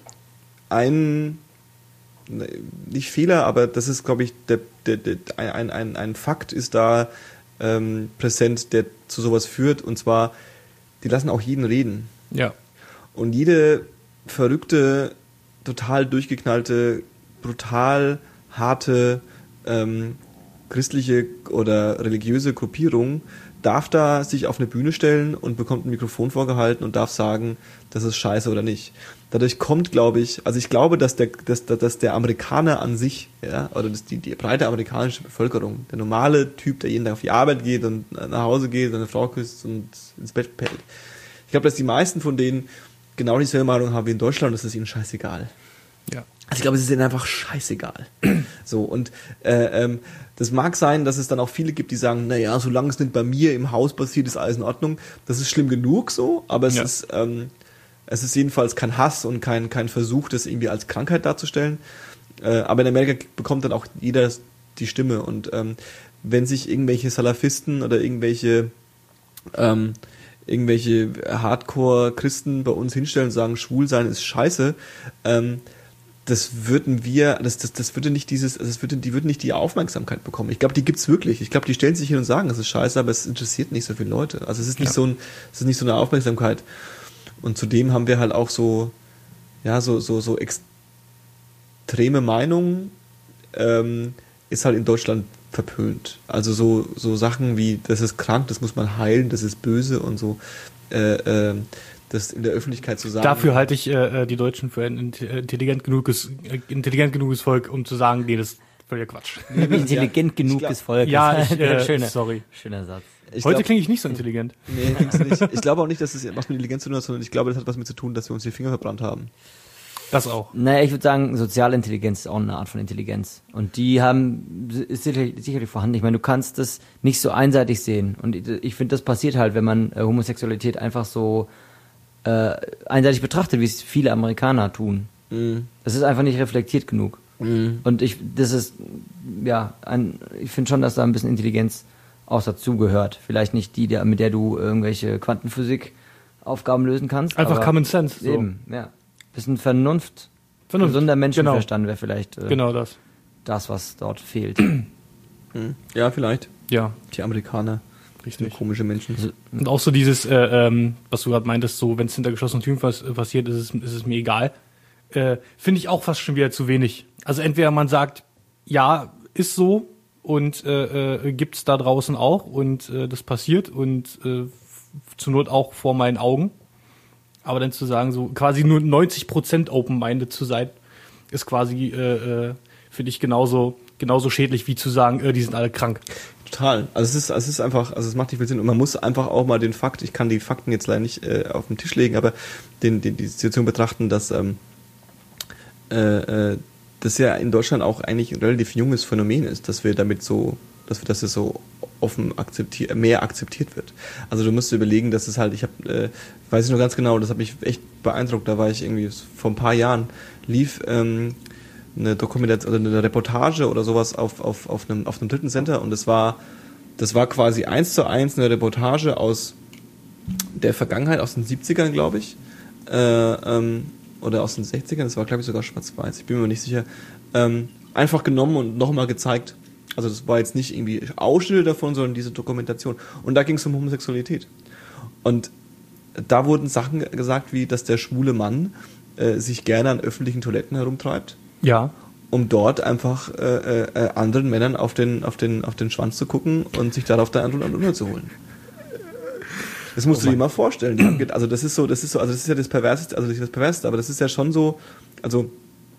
nicht Fehler, aber das ist, glaube ich, ein Fakt ist da präsent, der zu sowas führt, und zwar, die lassen auch jeden reden. Ja. Und jede verrückte, total durchgeknallte, brutal harte christliche oder religiöse Gruppierung darf da sich auf eine Bühne stellen und bekommt ein Mikrofon vorgehalten und darf sagen, das ist scheiße oder nicht. Dadurch kommt, glaube ich, also ich glaube, dass der Amerikaner an sich, ja, oder die breite amerikanische Bevölkerung, der normale Typ, der jeden Tag auf die Arbeit geht und nach Hause geht, seine Frau küsst und ins Bett pellt. Ich glaube, dass die meisten von denen genau dieselbe Meinung haben wie in Deutschland und das ist ihnen scheißegal. Ja. Also ich glaube, es ist ihnen einfach scheißegal. So, und das mag sein, dass es dann auch viele gibt, die sagen, naja, solange es nicht bei mir im Haus passiert, ist alles in Ordnung. Das ist schlimm genug so, aber es ist jedenfalls kein Hass und kein Versuch, das irgendwie als Krankheit darzustellen. Aber in Amerika bekommt dann auch jeder die Stimme. Und wenn sich irgendwelche Salafisten oder irgendwelche Hardcore-Christen bei uns hinstellen und sagen, schwul sein ist scheiße, die würden nicht die Aufmerksamkeit bekommen. Ich glaube, die gibt's wirklich. Ich glaube, die stellen sich hin und sagen, das ist scheiße, aber es interessiert nicht so viele Leute. Also es ist nicht so eine Aufmerksamkeit. Und zudem haben wir halt auch so extreme Meinungen, ist halt in Deutschland verpönt. Also so Sachen wie, das ist krank, das muss man heilen, das ist böse und so, das in der Öffentlichkeit zu sagen. Dafür halte ich die Deutschen für ein intelligent genuges Volk, um zu sagen, nee, das ist völliger Quatsch. Intelligent genuges Volk. Ja, sorry. Schöner Satz. Heute klinge ich nicht so intelligent. Nee, nicht. Ich glaube auch nicht, dass es was mit Intelligenz zu tun hat, sondern ich glaube, das hat was mit zu tun, dass wir uns die Finger verbrannt haben. Das auch. Naja, ich würde sagen, soziale Intelligenz ist auch eine Art von Intelligenz. Und die ist sicherlich vorhanden. Ich meine, du kannst das nicht so einseitig sehen. Und ich finde, das passiert halt, wenn man Homosexualität einfach so einseitig betrachtet, wie es viele Amerikaner tun. Das ist einfach nicht reflektiert genug. Und ich finde schon, dass da ein bisschen Intelligenz auch dazu gehört. Vielleicht nicht die, mit der du irgendwelche Quantenphysik-Aufgaben lösen kannst. Einfach Common Sense. So. Eben, ja. Bisschen Vernunft. Gesunder Menschenverstand wäre vielleicht genau das, was dort fehlt. Ja, vielleicht. Ja. Die Amerikaner. Richtig. Komische Menschen. Und auch so dieses, was du gerade meintest, so wenn es hinter geschlossenen Türen passiert, ist es mir egal. Finde ich auch fast schon wieder zu wenig. Also entweder man sagt, ja, ist so und gibt's da draußen auch und das passiert und zur Not auch vor meinen Augen. Aber dann zu sagen, so quasi nur 90% open-minded zu sein, ist quasi, finde ich, genauso schädlich wie zu sagen, die sind alle krank. Total. Also es ist einfach, also es macht nicht viel Sinn und man muss einfach auch mal den Fakt, ich kann die Fakten jetzt leider nicht auf den Tisch legen, aber die Situation betrachten, dass das ja in Deutschland auch eigentlich ein relativ junges Phänomen ist, dass es so offen mehr akzeptiert wird. Also du musst dir überlegen, dass es halt, weiß ich noch ganz genau, das hat mich echt beeindruckt, da war ich irgendwie vor ein paar Jahren, lief eine Dokumentation oder eine Reportage oder sowas auf einem dritten Sender und das war quasi 1:1 eine Reportage aus der Vergangenheit, aus den 70ern, glaube ich, oder aus den 60ern, das war, glaube ich, sogar schwarz-weiß, ich bin mir nicht sicher, einfach genommen und nochmal gezeigt. Also das war jetzt nicht irgendwie Ausschnitte davon, sondern diese Dokumentation. Und da ging es um Homosexualität. Und da wurden Sachen gesagt, wie, dass der schwule Mann sich gerne an öffentlichen Toiletten herumtreibt. Ja. Um dort einfach anderen Männern auf den Schwanz zu gucken und sich darauf dann an zu holen. Das musst du dir mal vorstellen. Also das ist ja das Perverseste, also nicht das Perverseste, aber das ist ja schon so, also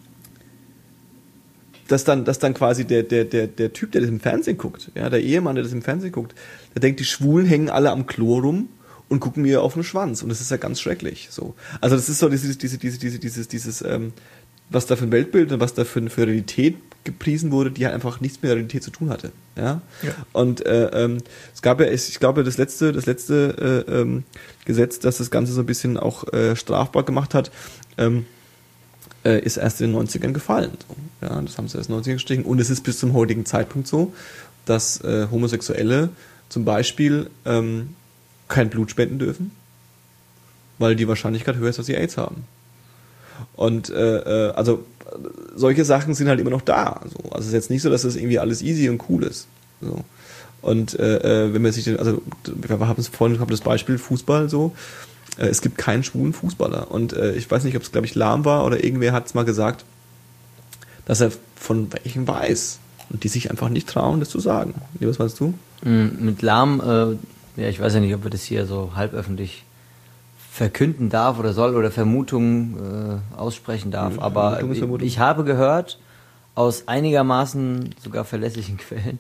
dass dann quasi der Typ, der das im Fernsehen guckt, ja, der Ehemann, der das im Fernsehen guckt, der denkt, die Schwulen hängen alle am Klo rum und gucken mir auf den Schwanz und das ist ja ganz schrecklich, so. Also das ist so dieses was da für ein Weltbild und was da für Realität gepriesen wurde, die halt einfach nichts mit der Realität zu tun hatte, ja. Und es gab ja, ich glaube, das letzte Gesetz, das das Ganze so ein bisschen auch strafbar gemacht hat, ist erst in den 90ern gefallen. So. Ja, das haben sie erst in den 90ern gestrichen. Und es ist bis zum heutigen Zeitpunkt so, dass Homosexuelle zum Beispiel kein Blut spenden dürfen, weil die Wahrscheinlichkeit höher ist, dass sie AIDS haben. Und also solche Sachen sind halt immer noch da. So. Also es ist jetzt nicht so, dass das irgendwie alles easy und cool ist. So. Und wenn man sich wir haben es vorhin gehabt, das Beispiel Fußball so. Es gibt keinen schwulen Fußballer. Und ich weiß nicht, ob es, glaube ich, Lahm war oder irgendwer hat es mal gesagt, dass er von welchen weiß. und die sich einfach nicht trauen, das zu sagen. Was meinst du? Mit Lahm, ja, ich weiß ja nicht, ob wir das hier so halböffentlich verkünden darf oder soll oder Vermutungen aussprechen darf, aber ich habe gehört, aus einigermaßen sogar verlässlichen Quellen,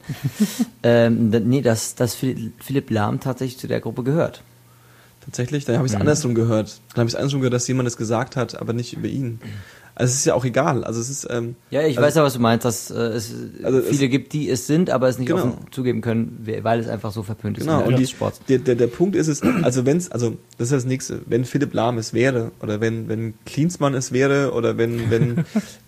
dass Philipp Lahm tatsächlich zu der Gruppe gehört. Tatsächlich? Dann habe ich es andersrum gehört. Dann habe ich es andersrum gehört, dass jemand es gesagt hat, aber nicht über ihn. Also es ist ja auch egal. Also es ist ja, ich weiß ja, was du meinst, dass es viele gibt, die es sind, aber es nicht offen zugeben können, weil es einfach so verpönt ist. Genau. Und der Punkt ist es, also das ist das Nächste. Wenn Philipp Lahm es wäre oder wenn Klinsmann es wäre oder wenn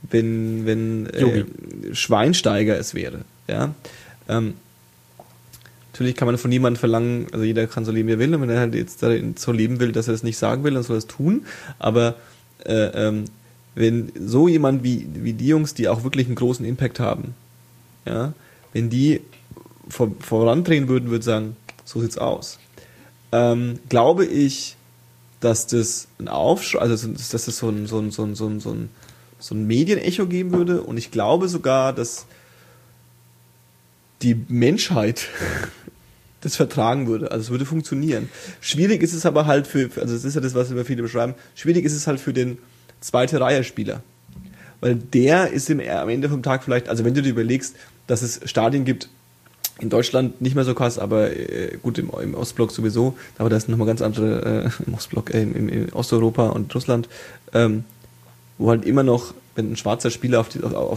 Schweinsteiger es wäre, ja. Natürlich kann man von niemandem verlangen, also jeder kann so leben, wie er will, und wenn er halt jetzt so leben will, dass er es nicht sagen will, dann soll er es tun. Aber wenn so jemand wie die Jungs, die auch wirklich einen großen Impact haben, ja, wenn die vorandrehen würden sagen, so sieht's aus, glaube ich, dass das dass das so ein Medienecho geben würde, und ich glaube sogar, dass die Menschheit das vertragen würde. Also es würde funktionieren. Schwierig ist es aber halt also das ist ja das, was immer viele beschreiben, schwierig ist es halt für den Zweite-Reihe-Spieler. Weil der ist am Ende vom Tag vielleicht, also wenn du dir überlegst, dass es Stadien gibt, in Deutschland nicht mehr so krass, aber gut, im Ostblock sowieso, aber da ist nochmal ganz andere, im Ostblock, in Osteuropa und Russland, wo halt immer noch, wenn ein schwarzer Spieler auf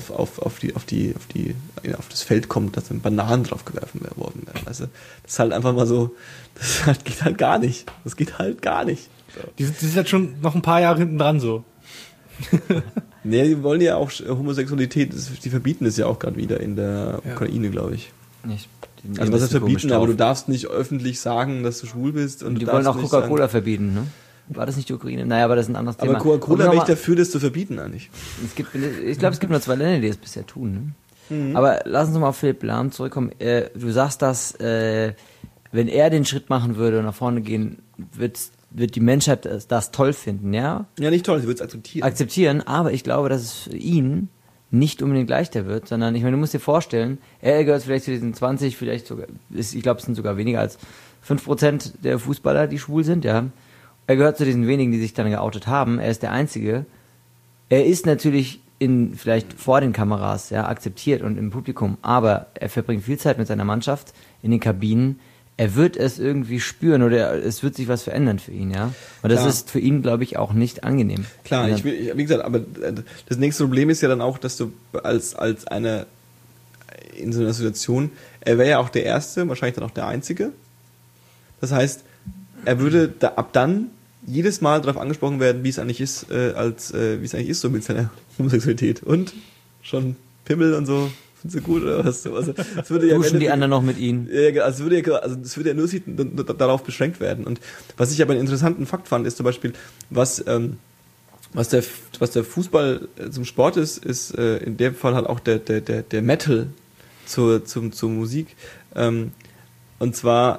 das Feld kommt, dass dann Bananen drauf geworfen werden. Also das ist halt einfach mal so, geht halt gar nicht. Das geht halt gar nicht. So. Die sind jetzt schon noch ein paar Jahre hinten dran so. Nee, die wollen ja auch Homosexualität, die verbieten es ja auch gerade wieder in der Ukraine, glaube ich. Nicht. Also was heißt verbieten, aber du darfst nicht öffentlich sagen, dass du schwul bist. Und die wollen auch Coca-Cola verbieten, ne? War das nicht die Ukraine? Naja, aber das ist ein anderes Thema. Aber Coca-Cola wäre ich dafür, das zu verbieten eigentlich. Ich glaube, es gibt nur 2 Länder, die das bisher tun. Ne? Mhm. Aber lass uns mal auf Philipp Lahm zurückkommen. Du sagst, dass wenn er den Schritt machen würde und nach vorne gehen, wird die Menschheit das toll finden, ja? Ja, nicht toll, sie wird es akzeptieren, aber ich glaube, dass es für ihn nicht unbedingt leichter wird, sondern ich meine, du musst dir vorstellen, er gehört vielleicht zu diesen 20, vielleicht sogar, ich glaube, es sind sogar weniger als 5% der Fußballer, die schwul sind, ja. Er gehört zu diesen wenigen, die sich dann geoutet haben. Er ist der Einzige. Er ist natürlich vielleicht vor den Kameras, ja, akzeptiert und im Publikum, aber er verbringt viel Zeit mit seiner Mannschaft in den Kabinen. Er wird es irgendwie spüren oder es wird sich was verändern für ihn, ja. Und das ist für ihn, glaube ich, auch nicht angenehm. Klar, wie gesagt, aber das nächste Problem ist ja dann auch, dass du als einer in so einer Situation, er wäre ja auch der Erste, wahrscheinlich dann auch der Einzige. Das heißt, er würde ab dann jedes Mal darauf angesprochen werden, wie es eigentlich ist, so mit seiner Homosexualität. Und schon Pimmel und so, findest du gut oder was? Also, das würde ja duschen die anderen noch mit ihnen? Ja, das würde ja nur darauf beschränkt werden. Und was ich aber einen interessanten Fakt fand, ist zum Beispiel, was der Fußball zum Sport ist in dem Fall halt auch der Metal zur Musik. Und zwar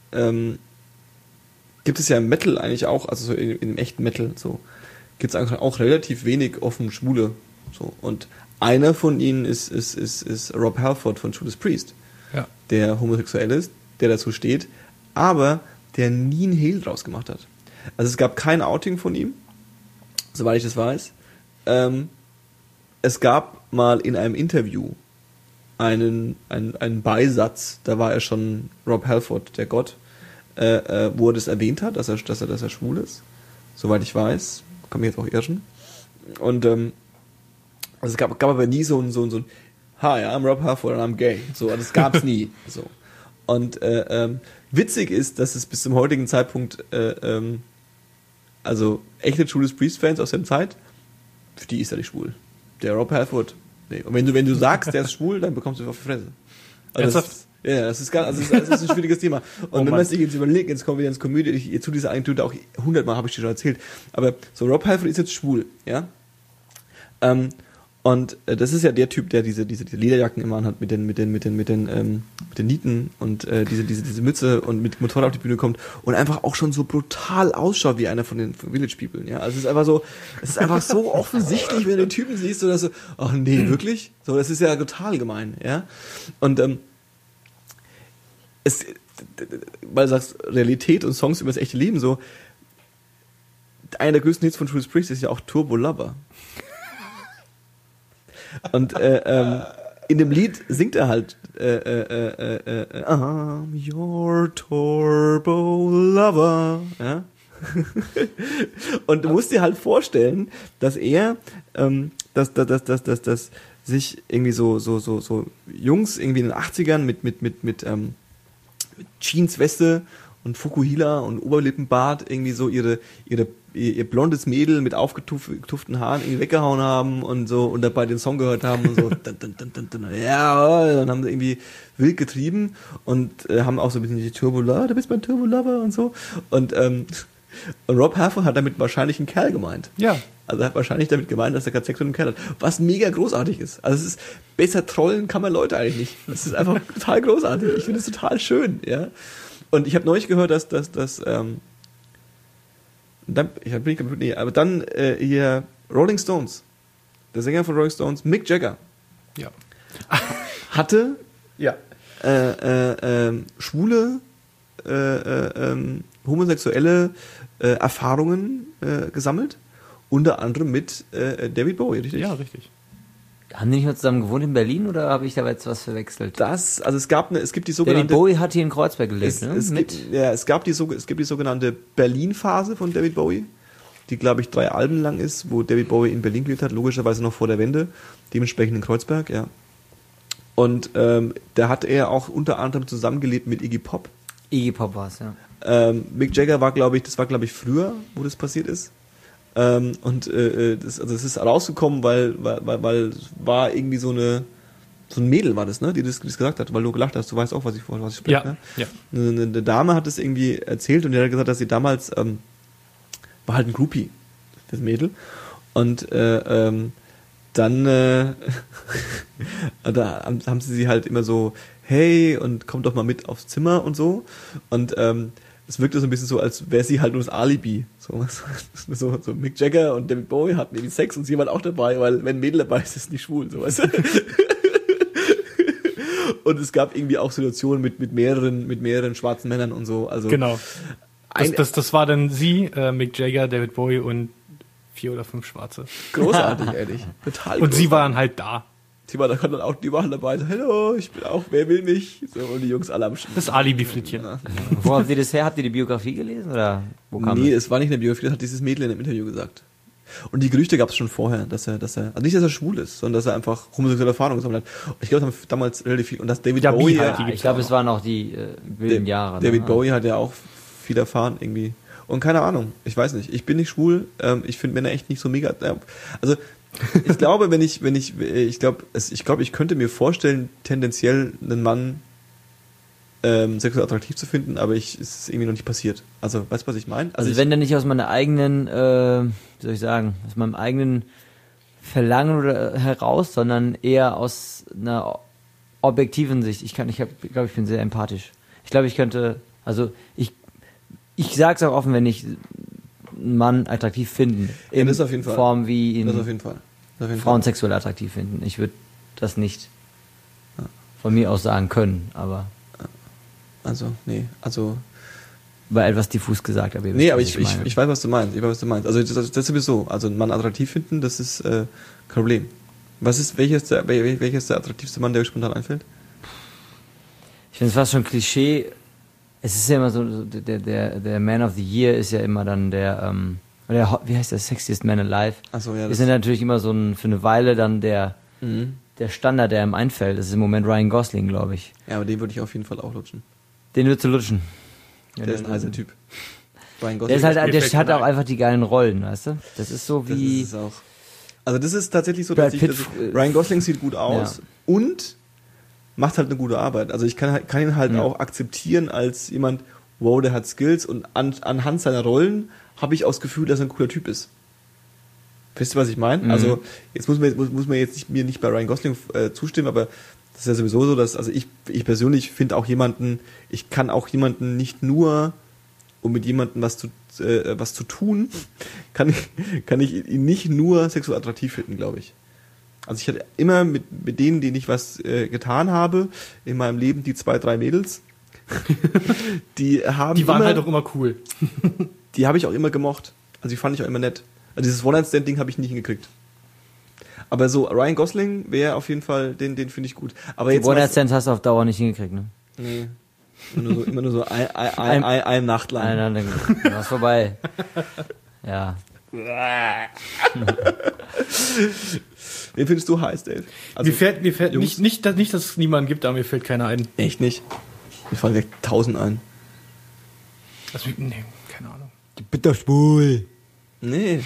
gibt es ja im Metal eigentlich auch, also so im echten Metal, so gibt es eigentlich auch relativ wenig offen Schwule. So. Und einer von ihnen ist Rob Halford von Judas Priest, ja, der homosexuell ist, der dazu steht, aber der nie einen Hehl draus gemacht hat. Also es gab kein Outing von ihm, soweit ich das weiß. Es gab mal in einem Interview einen Beisatz, da war er schon Rob Halford, der Gott, wo er das erwähnt hat, dass er schwul ist, soweit ich weiß, kann mich jetzt auch irren. Und also es gab aber nie so ein Hi, I'm Rob Halford and I'm gay. So, das gab's nie. So. Und witzig ist, dass es bis zum heutigen Zeitpunkt also echte Judas Priest Fans aus der Zeit, für die ist er nicht schwul. Der Rob Halford, nee. Und wenn du sagst, der ist schwul, dann bekommst du auf die Fresse. Also das ist ein schwieriges Thema. Und wenn man sich jetzt überlegt, jetzt kommen wir wieder ins Komödie, zu dieser Anekdote auch 100-mal habe ich dir schon erzählt, aber so Rob Halford ist jetzt schwul, ja. Und Und das ist ja der Typ, der diese Lederjacken immer anhat mit den Nieten und diese Mütze und mit Motorrad auf die Bühne kommt und einfach auch schon so brutal ausschaut wie einer von den Village People. Ja, also es ist einfach so offensichtlich, wenn du den Typen siehst, so dass du, ach nee, wirklich? So, das ist ja total gemein, ja. Und weil du sagst, Realität und Songs über das echte Leben so, einer der größten Hits von Judas Priest ist ja auch Turbo Lover. Und in dem Lied singt er halt I'm your Turbo Lover. Ja? Und du musst dir halt vorstellen, dass er dass sich irgendwie so Jungs irgendwie in den 80ern mit Jeansweste und Fukuhila und Oberlippenbart irgendwie so ihr blondes Mädel mit aufgetuften Haaren irgendwie weggehauen haben und so und dabei den Song gehört haben und so ja, dann haben sie irgendwie wild getrieben und haben auch so ein bisschen die Turbo Lover, du bist mein Turbo Lover und so und Rob Halford hat damit wahrscheinlich einen Kerl gemeint. Ja. Also er hat wahrscheinlich damit gemeint, dass er gerade Sex mit einem Kerl hat. Was mega großartig ist. Also es ist, besser trollen kann man Leute eigentlich nicht. Das ist einfach total großartig. Ich finde es total schön, ja. Und ich habe neulich gehört, dass hier Rolling Stones, der Sänger von Rolling Stones, Mick Jagger, ja. hatte ja. schwule, homosexuelle Erfahrungen gesammelt, unter anderem mit David Bowie, richtig? Ja, richtig. Haben die nicht mal zusammen gewohnt in Berlin oder habe ich da jetzt was verwechselt? Also es gibt die sogenannte... David Bowie hat hier in Kreuzberg gelebt, ne? Es gibt die sogenannte Berlin-Phase von David Bowie, die, glaube ich, 3 Alben lang ist, wo David Bowie in Berlin gelebt hat, logischerweise noch vor der Wende, dementsprechend in Kreuzberg, ja. Und da hat er auch unter anderem zusammengelebt mit Iggy Pop. Iggy Pop war es, ja. Mick Jagger war, glaube ich, früher, wo das passiert ist. Das ist rausgekommen, weil war irgendwie so ein Mädel war das, ne, die das gesagt hat, weil du gelacht hast, du weißt auch, was ich spreche. Ja, ne? ja. Eine Dame hat das irgendwie erzählt und die hat gesagt, dass sie damals war halt ein Groupie, das Mädel. Und dann da haben sie halt immer so, hey, und komm doch mal mit aufs Zimmer und so. Und es wirkte so ein bisschen so, als wäre sie halt nur das Alibi. So Mick Jagger und David Bowie hatten irgendwie Sex und sie waren auch dabei, weil wenn ein Mädel dabei ist, ist es nicht schwul. So, weißt du? Und es gab irgendwie auch Situationen mit mehreren schwarzen Männern und so. Also genau. Das war dann sie, Mick Jagger, David Bowie und 4 oder 5 Schwarze. Großartig, ehrlich. Total und großartig. sie waren halt da. Die waren dabei, so, hello, ich bin auch, wer will mich? So, und die Jungs alle am Start. Das Alibi-Flittchen. Ja. Wo habt ihr das her? Habt ihr die Biografie gelesen? Oder wo kam Nee, das? es war nicht in der Biografie, das hat dieses Mädel in einem Interview gesagt. Und die Gerüchte gab es schon vorher, also nicht, dass er schwul ist, sondern dass er einfach homosexuelle Erfahrungen gesammelt hat. Und ich glaube, das haben damals relativ viel, und dass David Bowie, Ich glaube, es waren auch die wilden Jahre. David Bowie hat ja auch viel erfahren irgendwie. Und keine Ahnung, ich weiß nicht, ich bin nicht schwul, ich finde Männer echt nicht so mega, also, ich glaube, ich könnte mir vorstellen, tendenziell einen Mann sexuell attraktiv zu finden, aber es ist irgendwie noch nicht passiert. Also, weißt du, was ich meine? Also wenn der nicht aus meiner eigenen, aus meinem eigenen Verlangen heraus, sondern eher aus einer objektiven Sicht. Ich bin sehr empathisch. Ich glaube, ich könnte, also ich sag's auch offen, wenn ich einen Mann attraktiv finden. Ja, das auf jeden Fall. Form wie ihn das auf jeden Fall. Frauen sexuell attraktiv finden. Ich würde das nicht von mir aus sagen können, aber war etwas diffus gesagt. Aber ich weiß, was du meinst. Also das ist sowieso, also einen Mann attraktiv finden, das ist kein Problem. Welcher ist der attraktivste Mann, der euch spontan einfällt? Ich finde es fast schon Klischee. Es ist ja immer so, der Man of the Year ist ja immer dann wie heißt der, Sexiest Man Alive. Ach so, ja. Das ist natürlich immer so für eine Weile dann der Standard, der ihm einfällt. Das ist im Moment Ryan Gosling, glaube ich. Ja, aber den würde ich auf jeden Fall auch lutschen. Den würdest du lutschen. Der ist ein heißer Typ. Ryan Gosling. Der hat auch einfach die geilen Rollen, weißt du? Das ist so wie... Das ist auch... Also das ist tatsächlich so, dass Ryan Gosling sieht gut aus und macht halt eine gute Arbeit. Also ich kann ihn halt auch akzeptieren als jemand, wow, der hat Skills und anhand seiner Rollen habe ich auch das Gefühl, dass er ein cooler Typ ist. Wisst ihr, was ich meine? Also, jetzt muss man jetzt mir nicht bei Ryan Gosling zustimmen, aber das ist ja sowieso so, dass, also ich persönlich finde auch ich kann auch jemanden nicht nur, um mit jemandem was zu tun, kann ich ihn nicht nur sexuell attraktiv finden, glaube ich. Also ich hatte immer mit denen ich was getan habe in meinem Leben, die 2, 3 Mädels, die waren halt auch immer cool. Die habe ich auch immer gemocht. Also die fand ich auch immer nett. Also dieses One-Night-Stand-Ding habe ich nicht hingekriegt. Aber so Ryan Gosling wäre auf jeden Fall, den finde ich gut. Aber jetzt One-Night-Stands hast du auf Dauer nicht hingekriegt, ne? Nee. Immer nur so ein Nacht lang. Nein, dann war's vorbei. Ja. Wen findest du heiß, Dave? Also, mir fällt nicht, dass es niemanden gibt, aber mir fällt keiner ein. Echt nicht? Mir fallen direkt 1000 ein. Also, nee, keine Ahnung. Die Bitterspul. Nee.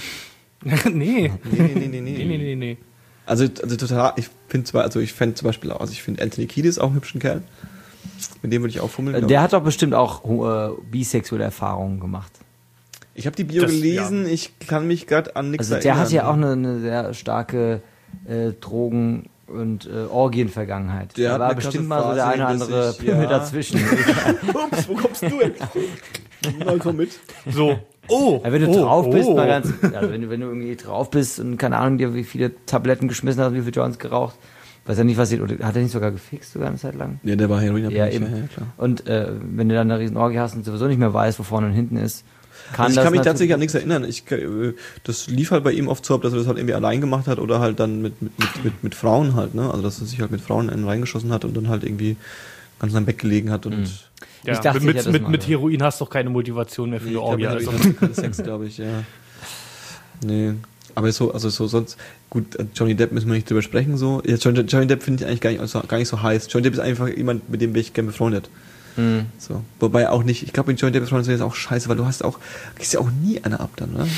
Nee. Also total, ich finde zum Beispiel auch, ich finde Anthony Kiedis auch einen hübschen Kerl. Mit dem würde ich auch fummeln. Der hat doch bestimmt auch bisexuelle Erfahrungen gemacht. Ich habe die Bio gelesen, ja. Ich kann mich gerade an nichts erinnern. Also der hat ja auch eine sehr starke Drogen- und Orgien-Vergangenheit. Da war bestimmt mal so der eine oder andere Pimmel dazwischen. Ups, wo kommst du denn? Mal komm mit. So. Wenn du drauf bist, mal ganz, also wenn du irgendwie drauf bist und keine Ahnung, dir wie viele Tabletten geschmissen hast, wie viele Joints geraucht, weiß ja nicht, was oder hat er nicht sogar gefixt sogar eine Zeit lang? Ja, der war Heroin. Ja, eben. Ja, klar. Und wenn du dann eine riesen Orgie hast und sowieso nicht mehr weißt, wo vorne und hinten ist, ich kann mich tatsächlich an nichts erinnern. Das lief halt bei ihm oft so ab, dass er das halt irgendwie allein gemacht hat oder halt dann mit Frauen halt, ne? Also dass er sich halt mit Frauen reingeschossen hat und dann halt irgendwie ganz am Bett gelegen hat und ja, ich dachte, mit Heroin hast du doch keine Motivation mehr für eine Orgie. Also keinen Sex, glaube ich, ja. Nee. Aber sonst, gut, Johnny Depp müssen wir nicht drüber sprechen, so. Ja, Johnny Depp finde ich eigentlich gar nicht so heiß. Johnny Depp ist einfach jemand, mit dem wäre ich gerne befreundet. So. Wobei auch nicht, ich glaube, in Johnny Depp befreundet ist auch scheiße, weil kriegst ja auch nie eine ab dann, ne?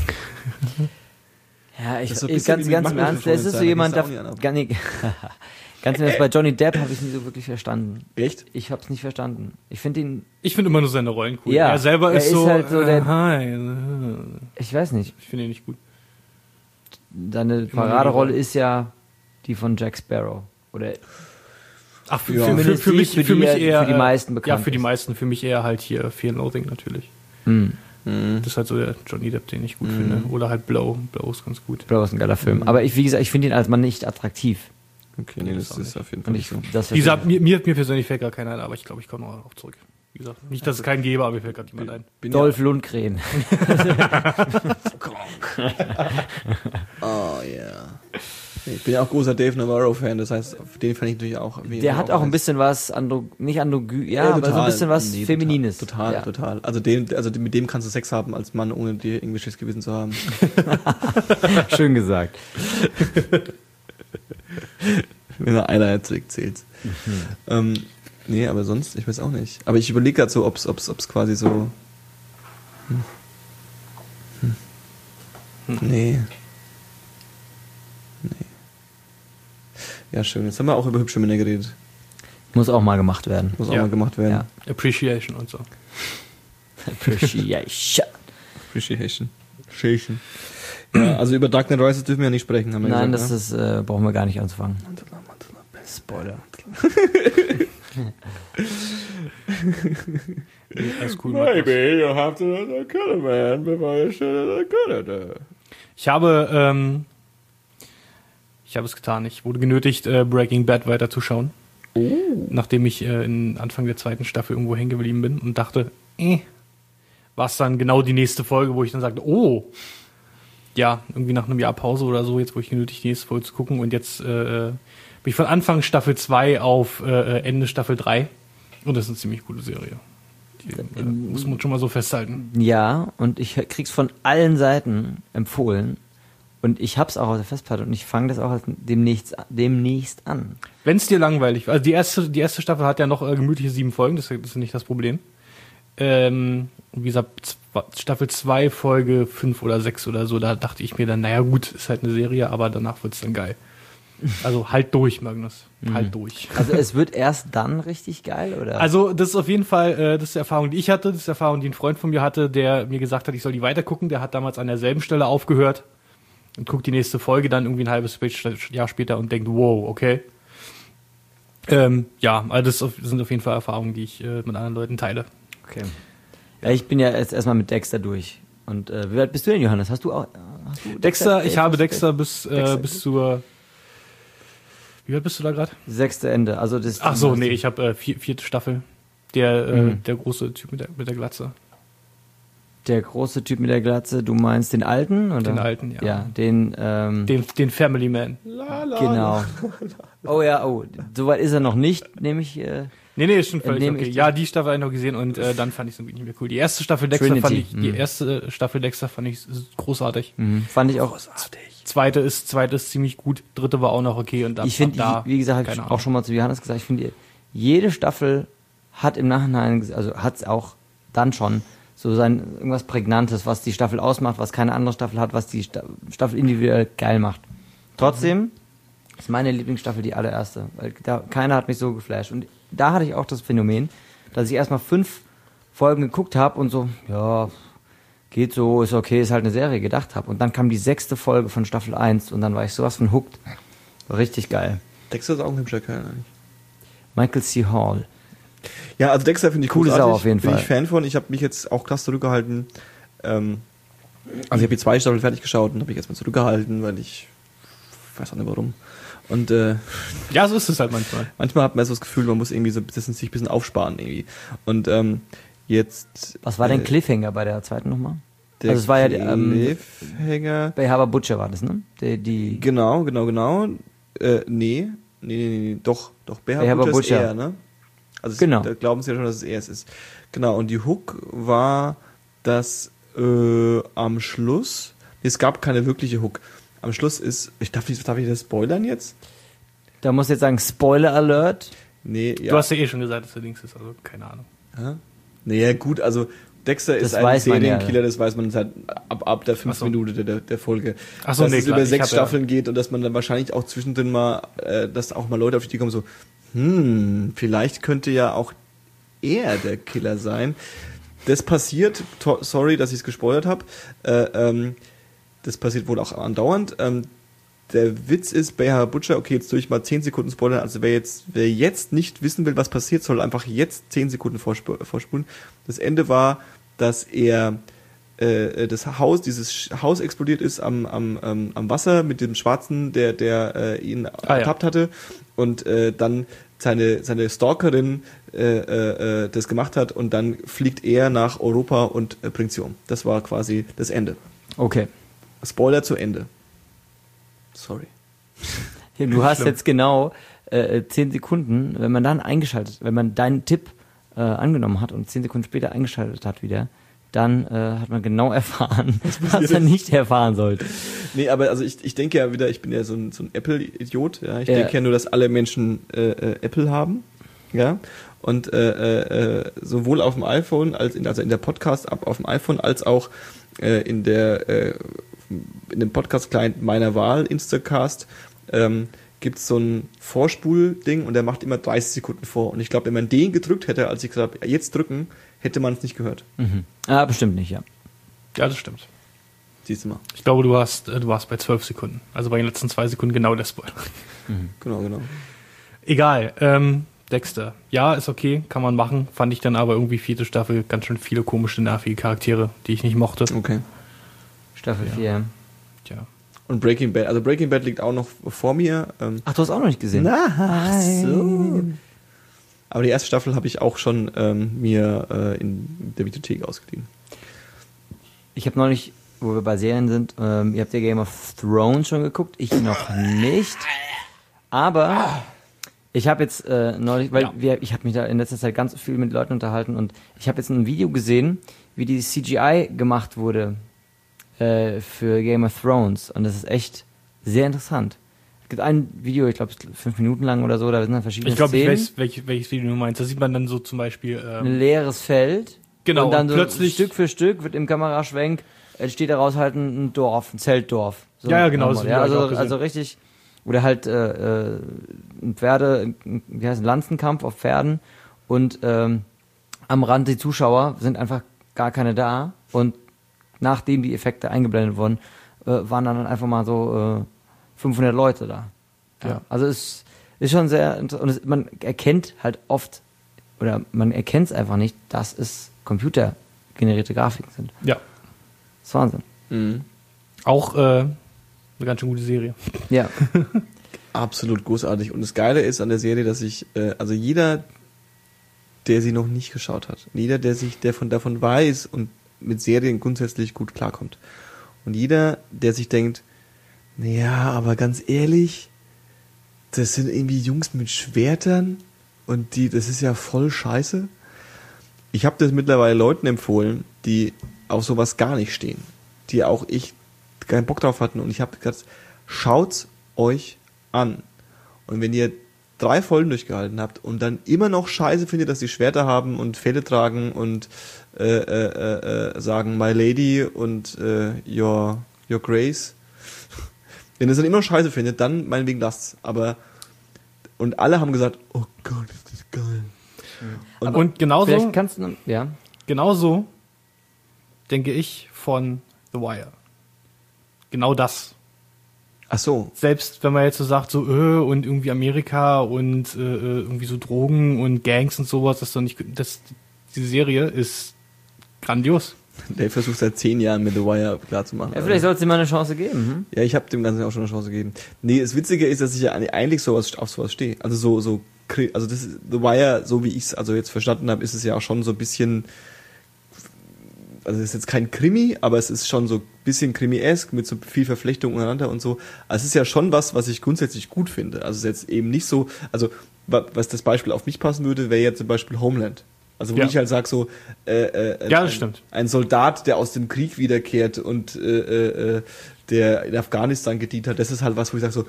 Ja, ganz im Ernst, das ist so jemand, ganz im Ernst, bei Johnny Depp habe ich nie so wirklich verstanden. Echt? Ich habe es nicht verstanden. Ich finde immer nur seine Rollen cool. Ja, er selber ist so, halt so ich weiß nicht. Ich finde ihn nicht gut. Seine Paraderolle ist ja die von Jack Sparrow. Oder für mich eher für die meisten bekannt. Ja, für die meisten, für mich eher halt hier Fear and Loathing natürlich. Das ist halt so der Johnny Depp, den ich gut finde. Oder halt Blow. Blow ist ganz gut. Blow ist ein geiler Film. Aber wie gesagt, ich finde ihn als Mann nicht attraktiv. Okay, nee, das ist auf jeden Fall nicht so. Wie gesagt, mir persönlich fällt gar keiner ein, aber ich glaube, ich komme noch auch zurück. Wie gesagt, nicht, dass es keinen gäbe, aber mir fällt gerade niemand ein. Dolph Lundgren. Oh yeah. Ich bin ja auch großer Dave Navarro-Fan, das heißt, den fand ich natürlich auch. Der hat auch ein bisschen was, nicht androgyn, aber so ein bisschen was Feminines. Total. Also mit dem kannst du Sex haben als Mann, ohne dir irgendwie schlechtes Gewissen zu haben. Schön gesagt. Wenn er einer zählt. Nee, aber sonst, ich weiß auch nicht. Aber ich überlege gerade so, ob's quasi so. Nee. Ja, schön. Jetzt haben wir auch über hübsche Männer geredet. Muss auch mal gemacht werden. Ja. Appreciation und so. Appreciation. Ja, also über Dark Knight Rises dürfen wir ja nicht sprechen, haben wir Nein, gesagt. das brauchen wir gar nicht anzufangen. Spoiler. Alles cool. Maybe you have to kill a man before you should kill it. Ich habe es getan. Ich wurde genötigt, Breaking Bad weiterzuschauen. Nachdem ich in Anfang der 2. Staffel irgendwo hängen geblieben bin und dachte, war es dann genau die nächste Folge, wo ich dann sagte, ja, irgendwie nach einem Jahr Pause oder so, jetzt wurde ich genötigt, die nächste Folge zu gucken und jetzt bin ich von Anfang Staffel 2 auf Ende Staffel 3 und das ist eine ziemlich gute Serie. Die muss man schon mal so festhalten. Ja, und ich krieg's von allen Seiten empfohlen. Und ich hab's auch auf der Festplatte und ich fange das auch demnächst an. Wenn es dir langweilig war, also die erste Staffel hat ja noch gemütliche 7 Folgen, das ist nicht das Problem. Wie gesagt, Staffel 2, Folge 5 oder 6 oder so, da dachte ich mir dann, naja gut, ist halt eine Serie, aber danach wird's dann geil. Also halt durch, Magnus, halt durch. Also es wird erst dann richtig geil, oder? Also das ist auf jeden Fall, das ist die Erfahrung, die ich hatte, das ist die Erfahrung, die ein Freund von mir hatte, der mir gesagt hat, ich soll die weitergucken, der hat damals an derselben Stelle aufgehört. und guckt die nächste Folge dann irgendwie ein halbes Jahr später und denkt, wow, okay. Ja, also das sind auf jeden Fall Erfahrungen, die ich mit anderen Leuten teile. Okay. Ja, ich bin ja jetzt erstmal mit Dexter durch. Und wie weit bist du denn, Johannes? Hast du Dexter? Ich habe Dexter bis zur... Wie weit bist du da gerade? 6. Ende. Also Ach so, nee, ich habe 4. Staffel. Der große Typ mit der Glatze. Der große Typ mit der Glatze, du meinst den alten? Oder? Den alten, ja. Ja, den Family Man. Genau. Oh ja, soweit ist er noch nicht, nehme ich. Nee, ist schon völlig okay. Ja, die Staffel habe ich noch gesehen und dann fand ich es irgendwie nicht mehr cool. Die erste Staffel Dexter fand ich großartig. Fand ich auch. Großartig. Zweite ist ziemlich gut, dritte war auch noch okay und ich finde, wie gesagt, habe ich auch schon mal zu Johannes gesagt, ich finde, jede Staffel hat im Nachhinein, also hat es auch dann schon so irgendwas Prägnantes, was die Staffel ausmacht, was keine andere Staffel hat, was die Staffel individuell geil macht. Trotzdem ist meine Lieblingsstaffel die allererste, weil keiner hat mich so geflasht. Und da hatte ich auch das Phänomen, dass ich erstmal 5 Folgen geguckt habe und so, ja, geht so, ist okay, ist halt eine Serie, gedacht habe. Und dann kam die 6. Folge von Staffel 1 und dann war ich sowas von hooked. War richtig geil. Dexter ist auch ein hübscher Kerl eigentlich. Michael C. Hall. Ja, also Dexter finde ich coole großartig. Sau auf jeden Fall. Bin ich Fan von. Ich habe mich jetzt auch krass zurückgehalten. Also ich habe die 2 Staffeln fertig geschaut und habe mich jetzt mal zurückgehalten, weil ich weiß auch nicht warum. Und ja, so ist es halt manchmal. Manchmal hat man so das Gefühl, man muss irgendwie so sich ein bisschen aufsparen irgendwie. Und jetzt. Was war denn Cliffhanger bei der zweiten nochmal? Der also es war ja Cliffhanger. Bei Haber Butcher war das, ne? Genau. Nee. Doch. Haber Butcher ist er, ne? Also genau. Da glauben sie ja schon, dass es er ist. Genau, und die Hook war, dass am Schluss, es gab keine wirkliche Hook. Am Schluss ist, darf ich das spoilern jetzt? Da muss jetzt sagen, Spoiler Alert. Nee, ja. Du hast ja eh schon gesagt, dass der Links ist, also keine Ahnung. Naja, gut, also Dexter ist ein Serienkiller, das weiß man seit ab der 5. Minute der Folge. Ach so, dass es über 6 Staffeln geht und dass man dann wahrscheinlich auch zwischendrin mal, dass auch mal Leute auf die Idee kommen, so, vielleicht könnte ja auch er der Killer sein. Das passiert, sorry, dass ich es gespoilert habe, das passiert wohl auch andauernd. Der Witz ist, bei Haber Butcher, okay, jetzt durch mal 10 Sekunden spoilern, also wer jetzt nicht wissen will, was passiert, soll einfach jetzt 10 Sekunden vorspulen. Das Ende war, dass er dieses Haus explodiert ist am Wasser mit dem Schwarzen, der ihn ertappt hatte und dann seine Stalkerin das gemacht hat und dann fliegt er nach Europa und bringt sie um. Das war quasi das Ende. Okay. Spoiler zu Ende. Sorry. Du hast jetzt genau 10 Sekunden, wenn man deinen Tipp angenommen hat und 10 Sekunden später eingeschaltet hat wieder, dann hat man genau erfahren, was er nicht erfahren sollte. Nee, aber also ich denke ja wieder, ich bin ja so ein Apple-Idiot. Ja? Ich denke ja nur, dass alle Menschen Apple haben. Ja. Und sowohl auf dem iPhone, also in der Podcast-App auf dem iPhone, als auch in dem Podcast-Client meiner Wahl, Instacast, gibt es so ein Vorspul-Ding und der macht immer 30 Sekunden vor. Und ich glaube, wenn man den gedrückt hätte, als ich gesagt habe, jetzt drücken, hätte man es nicht gehört. Mhm. Ah, bestimmt nicht, ja. Ja, das stimmt. Siehst du mal. Ich glaube, du warst bei 12 Sekunden. Also bei den letzten 2 Sekunden genau der Spoiler. Mhm. Genau. Egal. Dexter. Ja, ist okay, kann man machen. Fand ich dann aber irgendwie 4. Staffel ganz schön viele komische, nervige Charaktere, die ich nicht mochte. Okay. Staffel 4. Tja. Und Breaking Bad. Also Breaking Bad liegt auch noch vor mir. Ach, du hast auch noch nicht gesehen? Nein. Ach so. Aber die erste Staffel habe ich auch schon mir in der Videothek ausgeliehen. Ich habe neulich, wo wir bei Serien sind, ihr habt ja Game of Thrones schon geguckt, ich noch nicht. Aber ich habe jetzt neulich, weil ich habe mich da in letzter Zeit ganz viel mit Leuten unterhalten und ich habe jetzt ein Video gesehen, wie die CGI gemacht wurde für Game of Thrones und das ist echt sehr interessant. Es gibt ein Video, ich glaube 5 Minuten lang oder so, da sind dann verschiedene Szenen. Ich glaube, ich weiß, welches Video du meinst. Da sieht man dann so zum Beispiel ein leeres Feld. Genau, und dann so plötzlich Stück für Stück wird im Kameraschwenk entsteht daraus halt ein Dorf, ein Zeltdorf. So ja, genau. Das also richtig, oder halt ein Lanzenkampf auf Pferden und am Rand die Zuschauer sind einfach gar keine da und nachdem die Effekte eingeblendet wurden, waren dann einfach mal so 500 Leute da. Ja. Also es ist schon sehr interessant. Und man erkennt halt oft, oder man erkennt es einfach nicht, dass es computergenerierte Grafiken sind. Ja. Das ist Wahnsinn. Mhm. Auch eine ganz schön gute Serie. Ja. Absolut großartig. Und das Geile ist an der Serie, dass ich, also jeder, der sie noch nicht geschaut hat, jeder, der davon weiß und mit Serien grundsätzlich gut klarkommt, und jeder, der sich denkt, naja, aber ganz ehrlich, das sind irgendwie Jungs mit Schwertern und das ist ja voll scheiße. Ich habe das mittlerweile Leuten empfohlen, die auf sowas gar nicht stehen, die auch keinen Bock drauf hatten, und ich habe gesagt, schaut's euch an. Und wenn ihr 3 Folgen durchgehalten habt und dann immer noch scheiße findet, dass die Schwerter haben und Felle tragen und sagen My Lady und Your Grace, wenn ihr es dann immer noch scheiße findet, dann meinetwegen lasst's. Und alle haben gesagt, oh Gott, ist das geil. Und genauso, Vielleicht kannst du, ja. genauso denke ich von The Wire. Genau das. Ach so. Selbst wenn man jetzt so sagt, so und irgendwie Amerika und irgendwie so Drogen und Gangs und sowas, die Serie ist grandios. Der versucht seit 10 Jahren mit The Wire klarzumachen. Ja, vielleicht sollst du ihm mal eine Chance geben. Hm? Ja, ich habe dem Ganzen auch schon eine Chance gegeben. Nee, das Witzige ist, dass ich ja eigentlich auf sowas stehe. Also also das The Wire, so wie ich es also jetzt verstanden habe, ist es ja auch schon so ein bisschen, also es ist jetzt kein Krimi, aber es ist schon so ein bisschen Krimi-esk mit so viel Verflechtung untereinander und so. Also es ist ja schon was ich grundsätzlich gut finde. Also es ist jetzt eben nicht so, also was das Beispiel auf mich passen würde, wäre jetzt zum Beispiel Homeland. Also wo ich halt sage so, das stimmt. Ein Soldat, der aus dem Krieg wiederkehrt und der in Afghanistan gedient hat, das ist halt was, wo ich sage so,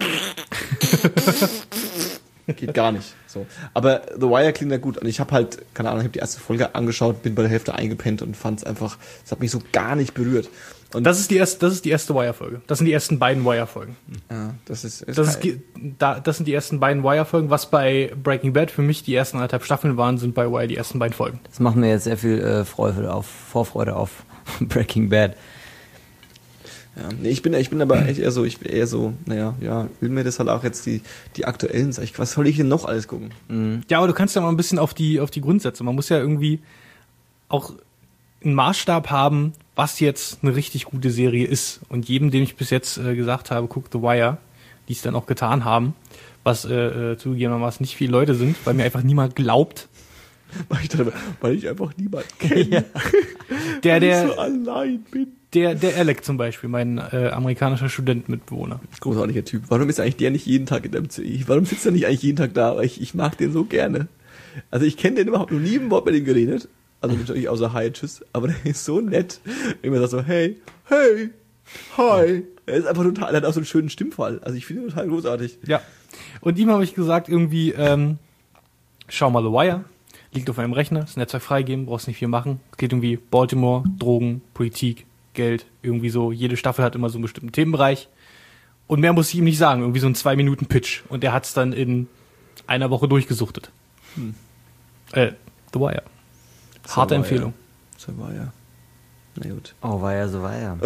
geht gar nicht. So. Aber The Wire klingt ja gut. Und ich habe halt, keine Ahnung, ich habe die erste Folge angeschaut, bin bei der Hälfte eingepennt und fand es einfach, es hat mich so gar nicht berührt. Und Das ist die erste Wire-Folge. Das sind die ersten beiden Wire-Folgen. ja, das sind die ersten beiden Wire-Folgen. Was bei Breaking Bad für mich die ersten 1,5 Staffeln waren, sind bei Wire die ersten beiden Folgen. Das macht mir jetzt sehr viel Vorfreude auf Breaking Bad. Ja, nee, ich bin aber echt eher so, naja, ja, will mir das halt auch jetzt die aktuellen, sag ich, was soll ich denn noch alles gucken? Ja, aber du kannst ja mal ein bisschen auf die Grundsätze. Man muss ja irgendwie auch einen Maßstab haben, was jetzt eine richtig gute Serie ist. Und jedem, dem ich bis jetzt gesagt habe, guck The Wire, die es dann auch getan haben, was zugegebenermaßen nicht viele Leute sind, weil mir einfach niemand glaubt. Weil ich einfach niemanden kenne. Ja. Weil ich so allein bin. Der Alec zum Beispiel, mein amerikanischer Studentenmitbewohner. Großartiger Typ. Warum ist eigentlich der nicht jeden Tag in dem Warum sitzt er nicht eigentlich jeden Tag da? Weil ich mag den so gerne. Also ich kenne den überhaupt noch nie ein Wort mit ihm geredet. Also natürlich außer Hi, tschüss. Aber der ist so nett. Immer sagt so, hey, hi. Er ist einfach total, er hat auch so einen schönen Stimmfall. Also ich finde ihn total großartig. Ja. Und ihm habe ich gesagt, irgendwie, schau mal The Wire. Liegt auf einem Rechner, das Netzwerk freigeben, brauchst nicht viel machen. Es geht irgendwie Baltimore, Drogen, Politik, Geld, irgendwie so. Jede Staffel hat immer so einen bestimmten Themenbereich. Und mehr muss ich ihm nicht sagen. Irgendwie so ein 2-Minuten-Pitch. Und der hat es dann in einer Woche durchgesuchtet. The Wire. Harte Empfehlung. So Wire. Na gut. Oh, war ja so war ja.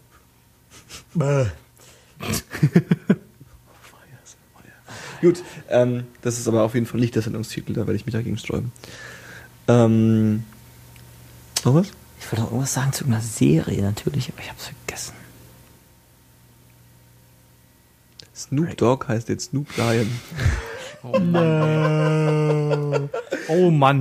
Gut, das ist aber auf jeden Fall nicht der Sendungstitel, da werde ich mich dagegen sträuben. Noch was? Ich wollte noch irgendwas sagen zu einer Serie natürlich, aber ich hab's vergessen. Snoop Dogg heißt jetzt Snoop Lion. Oh Mann. Oh Mann.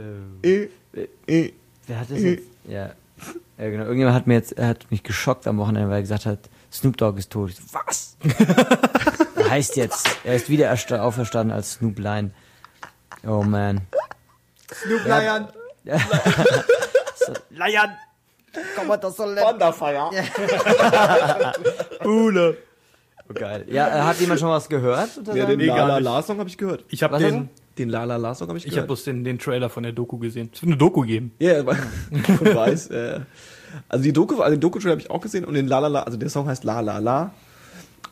Wer hat das jetzt? Ja, genau. Irgendjemand hat mich geschockt am Wochenende, weil er gesagt hat, Snoop Dogg ist tot. Ich so, was? Er heißt jetzt, er ist wieder auferstanden als Snoop Lion. Oh man. Snoop Lion. Lion! Komm mal, das soll Wanderfeier. Buhle. Oh, geil. Ja, hat jemand schon was gehört? Ja, den Egal. La-La-La-Song habe ich gehört. Ich habe Was Den La-La-La-Song habe ich Ich habe gehört. bloß den Trailer von der Doku gesehen. Es wird eine Doku geben. Ja, von weiß. Also den Doku-Trailer habe ich auch gesehen und den La-La-La, also der Song heißt La-La-La.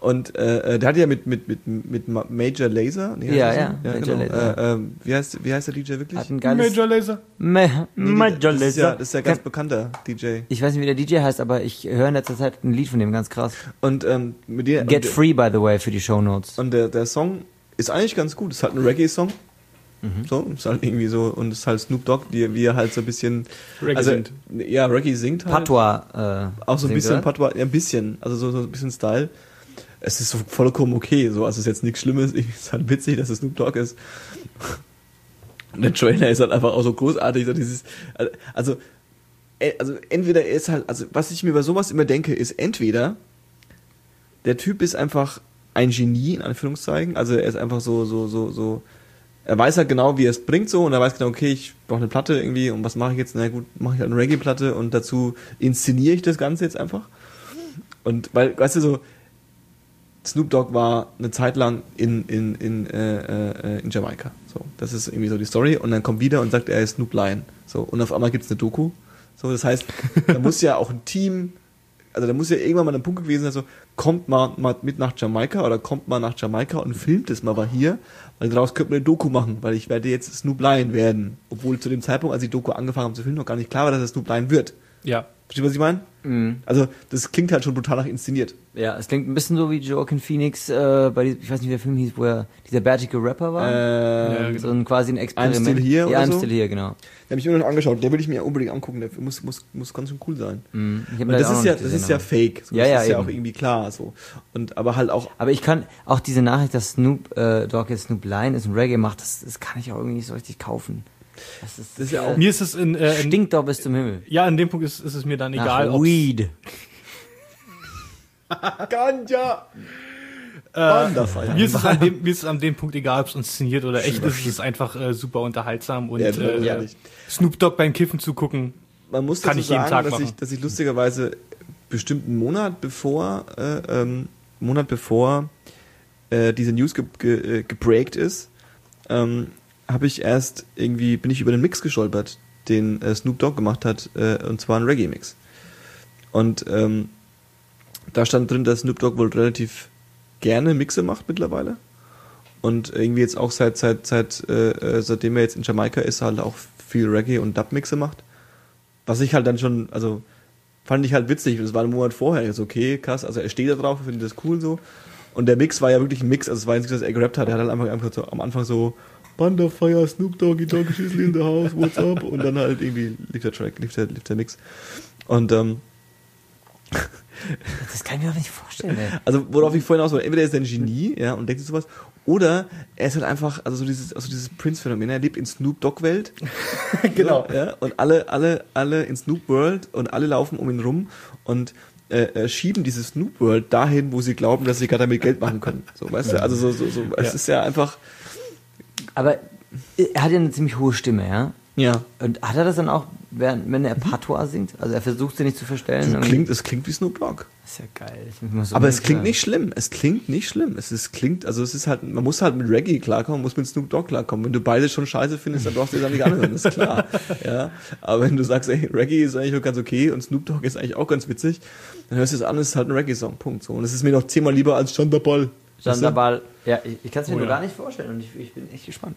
Und der hat ja mit Major Lazer. Nee, Ja, Major Major Lazer. Wie heißt der DJ wirklich? Hat ein geiles Major Lazer. Major Das Lazer. ist ja ganz bekannter DJ. Ich weiß nicht, wie der DJ heißt, aber ich höre in letzter Zeit ein Lied von dem ganz krass. Und mit dir. Get Free, by the way, für die Shownotes. Und der Song ist eigentlich ganz gut. Ist halt ein Reggae-Song. So, ist halt irgendwie so, und ist halt Snoop Dogg, wie er halt so ein bisschen Reggae singt. Ja, Reggae singt halt. Patois. Auch so ein singt, bisschen oder? Patois, ja, ein bisschen, also so ein bisschen Style. Es ist so vollkommen okay, so, also es ist jetzt nichts Schlimmes, es ist halt witzig, dass es Snoop Dogg ist. Und der Trailer ist halt einfach auch so großartig, so dieses, also entweder er ist halt, also was ich mir bei sowas immer denke, ist entweder der Typ ist einfach ein Genie, in Anführungszeichen, also er ist einfach so, er weiß halt genau, wie er es bringt so, und er weiß genau, okay, ich brauche eine Platte irgendwie, und was mache ich jetzt? Na gut, mache ich halt eine Reggae-Platte, und dazu inszeniere ich das Ganze jetzt einfach. Und weil, weißt du, so, Snoop Dogg war eine Zeit lang in Jamaika. So, das ist irgendwie so die Story, und dann kommt wieder und sagt, er ist Snoop Lion. So, und auf einmal gibt's eine Doku. So, das heißt, da muss ja auch ein Team, also da muss ja irgendwann mal ein Punkt gewesen sein, so, kommt mal mit nach Jamaika oder kommt mal nach Jamaika und filmt es mal hier, weil daraus könnte man eine Doku machen, weil ich werde jetzt Snoop Lion werden. Obwohl zu dem Zeitpunkt, als die Doku angefangen haben zu filmen, noch gar nicht klar war, dass er Snoop Lion wird. Ja. Verstehst du, was ich meine? Mhm. Also, das klingt halt schon brutal nach inszeniert. Ja, es klingt ein bisschen so wie Joaquin Phoenix ich weiß nicht, wie der Film hieß, wo er dieser bärtige Rapper war. Ja, So ein quasi ein Experiment. I'm Still Here ja, oder I'm so? Still Here, genau. Den habe ich mir noch angeschaut, der würde ich mir unbedingt angucken, der muss ganz schön cool sein. Mhm. Ich hab Und leider das auch noch ist ja, nicht das gesehen, ist ja aber- fake. So, Ja, das ja, ist ja eben. auch irgendwie klar, so. Und, aber halt auch, Aber ich kann auch diese Nachricht, dass Snoop Dogg jetzt Snoop Lion ist und Reggae macht, das kann ich auch irgendwie nicht so richtig kaufen. Das ist ja auch- Mir ist es in stinkt doch bis zum Himmel. ja, in dem Punkt ist es mir dann egal, Nach ob Weed. Ganja! mir ist es an dem Punkt egal, ob es inszeniert oder echt ist. Es ist einfach super unterhaltsam, und Ja, ehrlich. Snoop Dogg beim Kiffen zu gucken. Man muss Kann dazu ich jeden sagen, Tag machen. dass ich lustigerweise bestimmt einen Monat bevor diese News gebreakt ist, bin ich über den Mix gestolpert, den Snoop Dogg gemacht hat, und zwar ein Reggae-Mix. Und da stand drin, dass Snoop Dogg wohl relativ gerne Mixe macht mittlerweile. Und irgendwie jetzt auch seitdem er jetzt in Jamaika ist, halt auch viel Reggae und Dub-Mixe macht. Was ich halt dann schon, also fand ich halt witzig. Das war ein Monat vorher. Ist okay, krass. Also er steht da drauf, findet das cool so. Und der Mix war ja wirklich ein Mix. Also es war jetzt nicht, dass er gerappt hat. Er hat halt einfach so, am Anfang so Banda Fire, Snoop Doggy Doggy Shizzly in the house, what's up? Und dann halt irgendwie lief der Mix. Und Das kann ich mir doch nicht vorstellen, ey. also worauf ich vorhin aus war, entweder ist er ein Genie, ja, und denkt sich sowas, oder er ist halt einfach, also so dieses Prince-Phänomen, er lebt in Snoop Dogg-Welt. Genau. So, ja, und alle in Snoop World, und alle laufen um ihn rum und schieben diese Snoop World dahin, wo sie glauben, dass sie gerade damit Geld machen können. So, weißt du, also es ist ja einfach, Aber er hat ja eine ziemlich hohe Stimme, ja? ja. Und hat er das dann auch, wenn er Patois singt? Also er versucht sie nicht zu verstellen. Es klingt wie Snoop Dogg. Das ist ja geil. Ich muss mal so Aber es klingt hören. nicht schlimm. Es ist halt, man muss halt mit Reggae klarkommen, muss mit Snoop Dogg klarkommen. Wenn du beide schon scheiße findest, dann brauchst du dir dann nicht anhören, das ist klar. Ja. Aber wenn du sagst, ey, Reggae ist eigentlich auch ganz okay und Snoop Dogg ist eigentlich auch ganz witzig, dann hörst du es an, es ist halt ein Reggae-Song, Punkt. So. Und es ist mir noch 10-mal lieber als Chantabal. Sandoval. Ja, ich kann es mir Oh nur ja. gar nicht vorstellen und ich bin echt gespannt.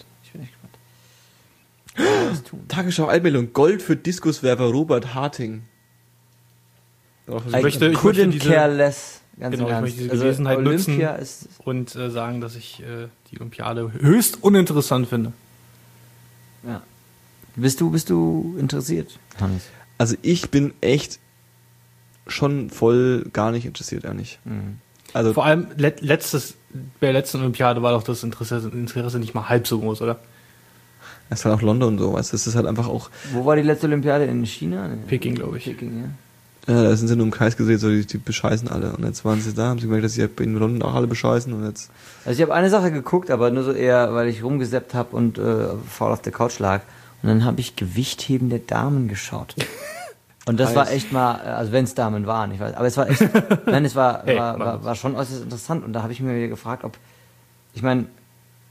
Tagesschau Altmeldung, Gold für Diskuswerfer Robert Harting. I möchte couldn't diese- care less. Ganz Genau, im ich Ernst. möchte diese Also Gelegenheit Olympia nutzen. ist Und sagen, dass ich die Olympiade höchst uninteressant finde. ja. Bist du interessiert, Hannes? Also ich bin echt schon voll gar nicht interessiert, ehrlich. Mhm. Also Vor allem bei der letzten Olympiade war doch das Interesse nicht mal halb so groß, oder? es ist halt auch London und so, weißt du, es ist halt einfach auch, Wo war die letzte Olympiade? In China? Nee. Peking, glaube ich. Peking, ja. da sind sie nur im Kreis gedreht, so die bescheißen alle. Und jetzt waren sie da, haben sie gemerkt, dass sie in London auch alle bescheißen, und jetzt, Also ich habe eine Sache geguckt, aber nur so eher, weil ich rumgesappt habe und faul auf der Couch lag. Und dann habe ich Gewichtheben der Damen geschaut. Und das war echt mal, also wenn es Damen waren, ich weiß, aber es war echt, nein, es war, Hey, war schon äußerst interessant. Und da habe ich mir wieder gefragt, ob, ich meine,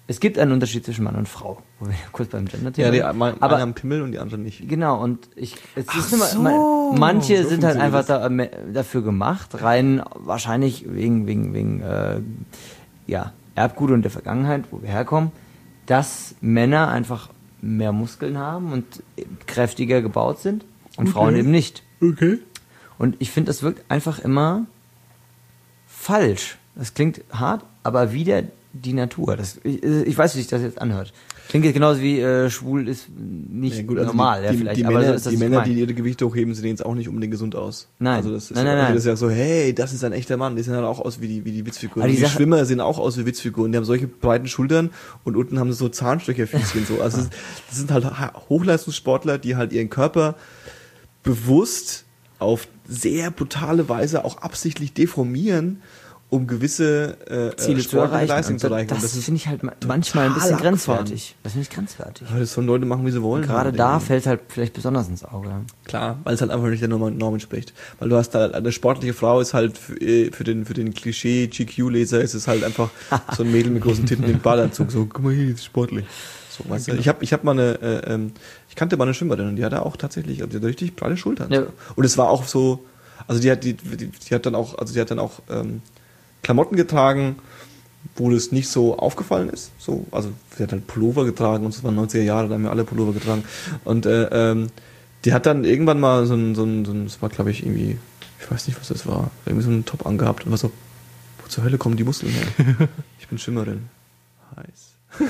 es gibt einen Unterschied zwischen Mann und Frau. Wo wir kurz beim Gender-Thema Ja, die sind. einen aber haben Pimmel und die anderen nicht. genau, und manche so sind halt funktioniert einfach dafür gemacht, rein wahrscheinlich wegen Erbgut und der Vergangenheit, wo wir herkommen, dass Männer einfach mehr Muskeln haben und kräftiger gebaut sind und Frauen eben nicht. Okay. Und ich finde, das wirkt einfach immer falsch. Das klingt hart, aber wieder die Natur. Ich weiß, wie sich das jetzt anhört. Klingt jetzt genauso wie schwul ist nicht Ja, gut, also normal, die vielleicht. Die aber Männer, so ist das die, Männer gemeint. die ihre Gewichte hochheben, sehen jetzt auch nicht unbedingt gesund aus. Nein. Also das ist Nein. Das ist ja so, hey, das ist ein echter Mann. Die sehen halt auch aus wie die Witzfiguren. Aber Die, die Sache- Schwimmer sehen auch aus wie Witzfiguren. Die haben solche breiten Schultern und unten haben sie so Zahnstocherfüßchen so. Also das sind halt Hochleistungssportler, die halt ihren Körper bewusst auf sehr brutale Weise auch absichtlich deformieren, um gewisse Ziele zu sportliche erreichen. Leistung Und zu erreichen. Und das ist finde ich halt manchmal ein bisschen total grenzwertig. Das finde ich grenzwertig. aber das sollen Leute machen, wie sie wollen. Gerade halt, da denke ich. fällt halt vielleicht besonders ins Auge. Klar, weil es halt einfach nicht der Norm entspricht. Weil du hast da, eine sportliche Frau ist halt für den Klischee-GQ-Leser ist es halt einfach so ein Mädel mit großen Titten im Badeanzug. So, guck mal hier, die ist sportlich. So, weißt du? Ich hab mal ich kannte mal eine Schwimmerin und die hatte auch tatsächlich, also die hatte richtig breite Schultern. Ja. Und es war auch so, also die hat dann auch Klamotten getragen, wo das nicht so aufgefallen ist. So, also sie hat halt Pullover getragen und es waren 90er Jahre, da haben wir alle Pullover getragen. Und die hat dann irgendwann mal so ein das war glaube ich irgendwie, ich weiß nicht was das war, irgendwie so einen Top angehabt und war so, wo zur Hölle kommen die Muskeln her? Ich bin Schwimmerin. Heiß.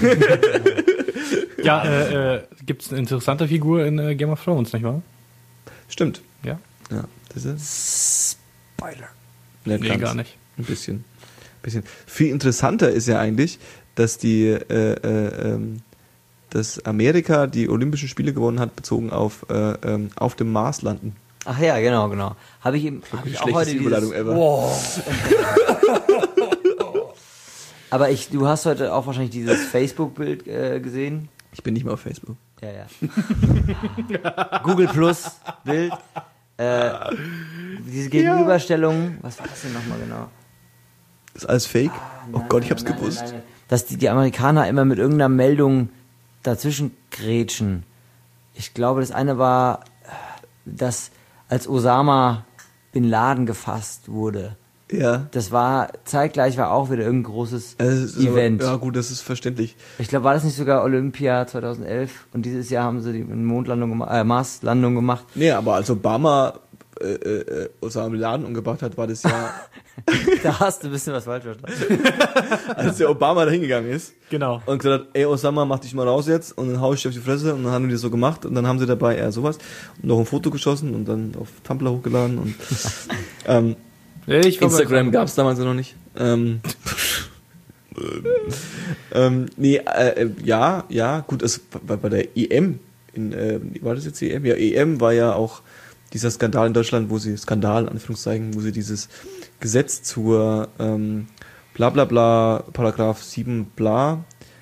Ja, gibt es eine interessante Figur in Game of Thrones, nicht wahr? Stimmt. Ja. Ja, das ist Spoiler. nicht Nee, ganz. gar nicht. Ein bisschen. Viel interessanter ist ja eigentlich, dass dass Amerika die Olympischen Spiele gewonnen hat, bezogen auf dem Mars landen. Ach ja, genau. Habe ich eben Die auch heute schlechteste Überleitung ever. Wow. Aber du hast heute auch wahrscheinlich dieses Facebook-Bild gesehen. Ich bin nicht mehr auf Facebook. Ja. Google Plus Bild. Diese Gegenüberstellung. Was war das denn nochmal genau? Ist alles fake? Oh Gott, ich hab's gewusst. Nein. Dass die Amerikaner immer mit irgendeiner Meldung dazwischen grätschen. Ich glaube, das eine war, dass als Osama Bin Laden gefasst wurde. Ja. Das war, zeitgleich war auch wieder irgendein großes Es ist Event. Aber, ja gut, das ist verständlich. Ich glaube, war das nicht sogar Olympia 2011? Und dieses Jahr haben sie die Mondlandung Marslandung gemacht. Nee, aber als Obama Osama Bin Laden umgebracht hat, war das ja, Da hast du ein bisschen was falsch verstanden. als der Obama da hingegangen ist Genau. und gesagt hat, ey Osama, mach dich mal raus jetzt und dann hau ich dir auf die Fresse und dann haben die das so gemacht und dann haben sie dabei sowas und noch ein Foto geschossen und dann auf Tumblr hochgeladen und Ich war Instagram gab's damals noch nicht. Ja, gut, es war bei der EM, war das jetzt die EM? Ja, EM war ja auch dieser Skandal in Deutschland, Skandal, in Anführungszeichen, wo sie dieses Gesetz zur bla bla bla, Paragraph 7 bla,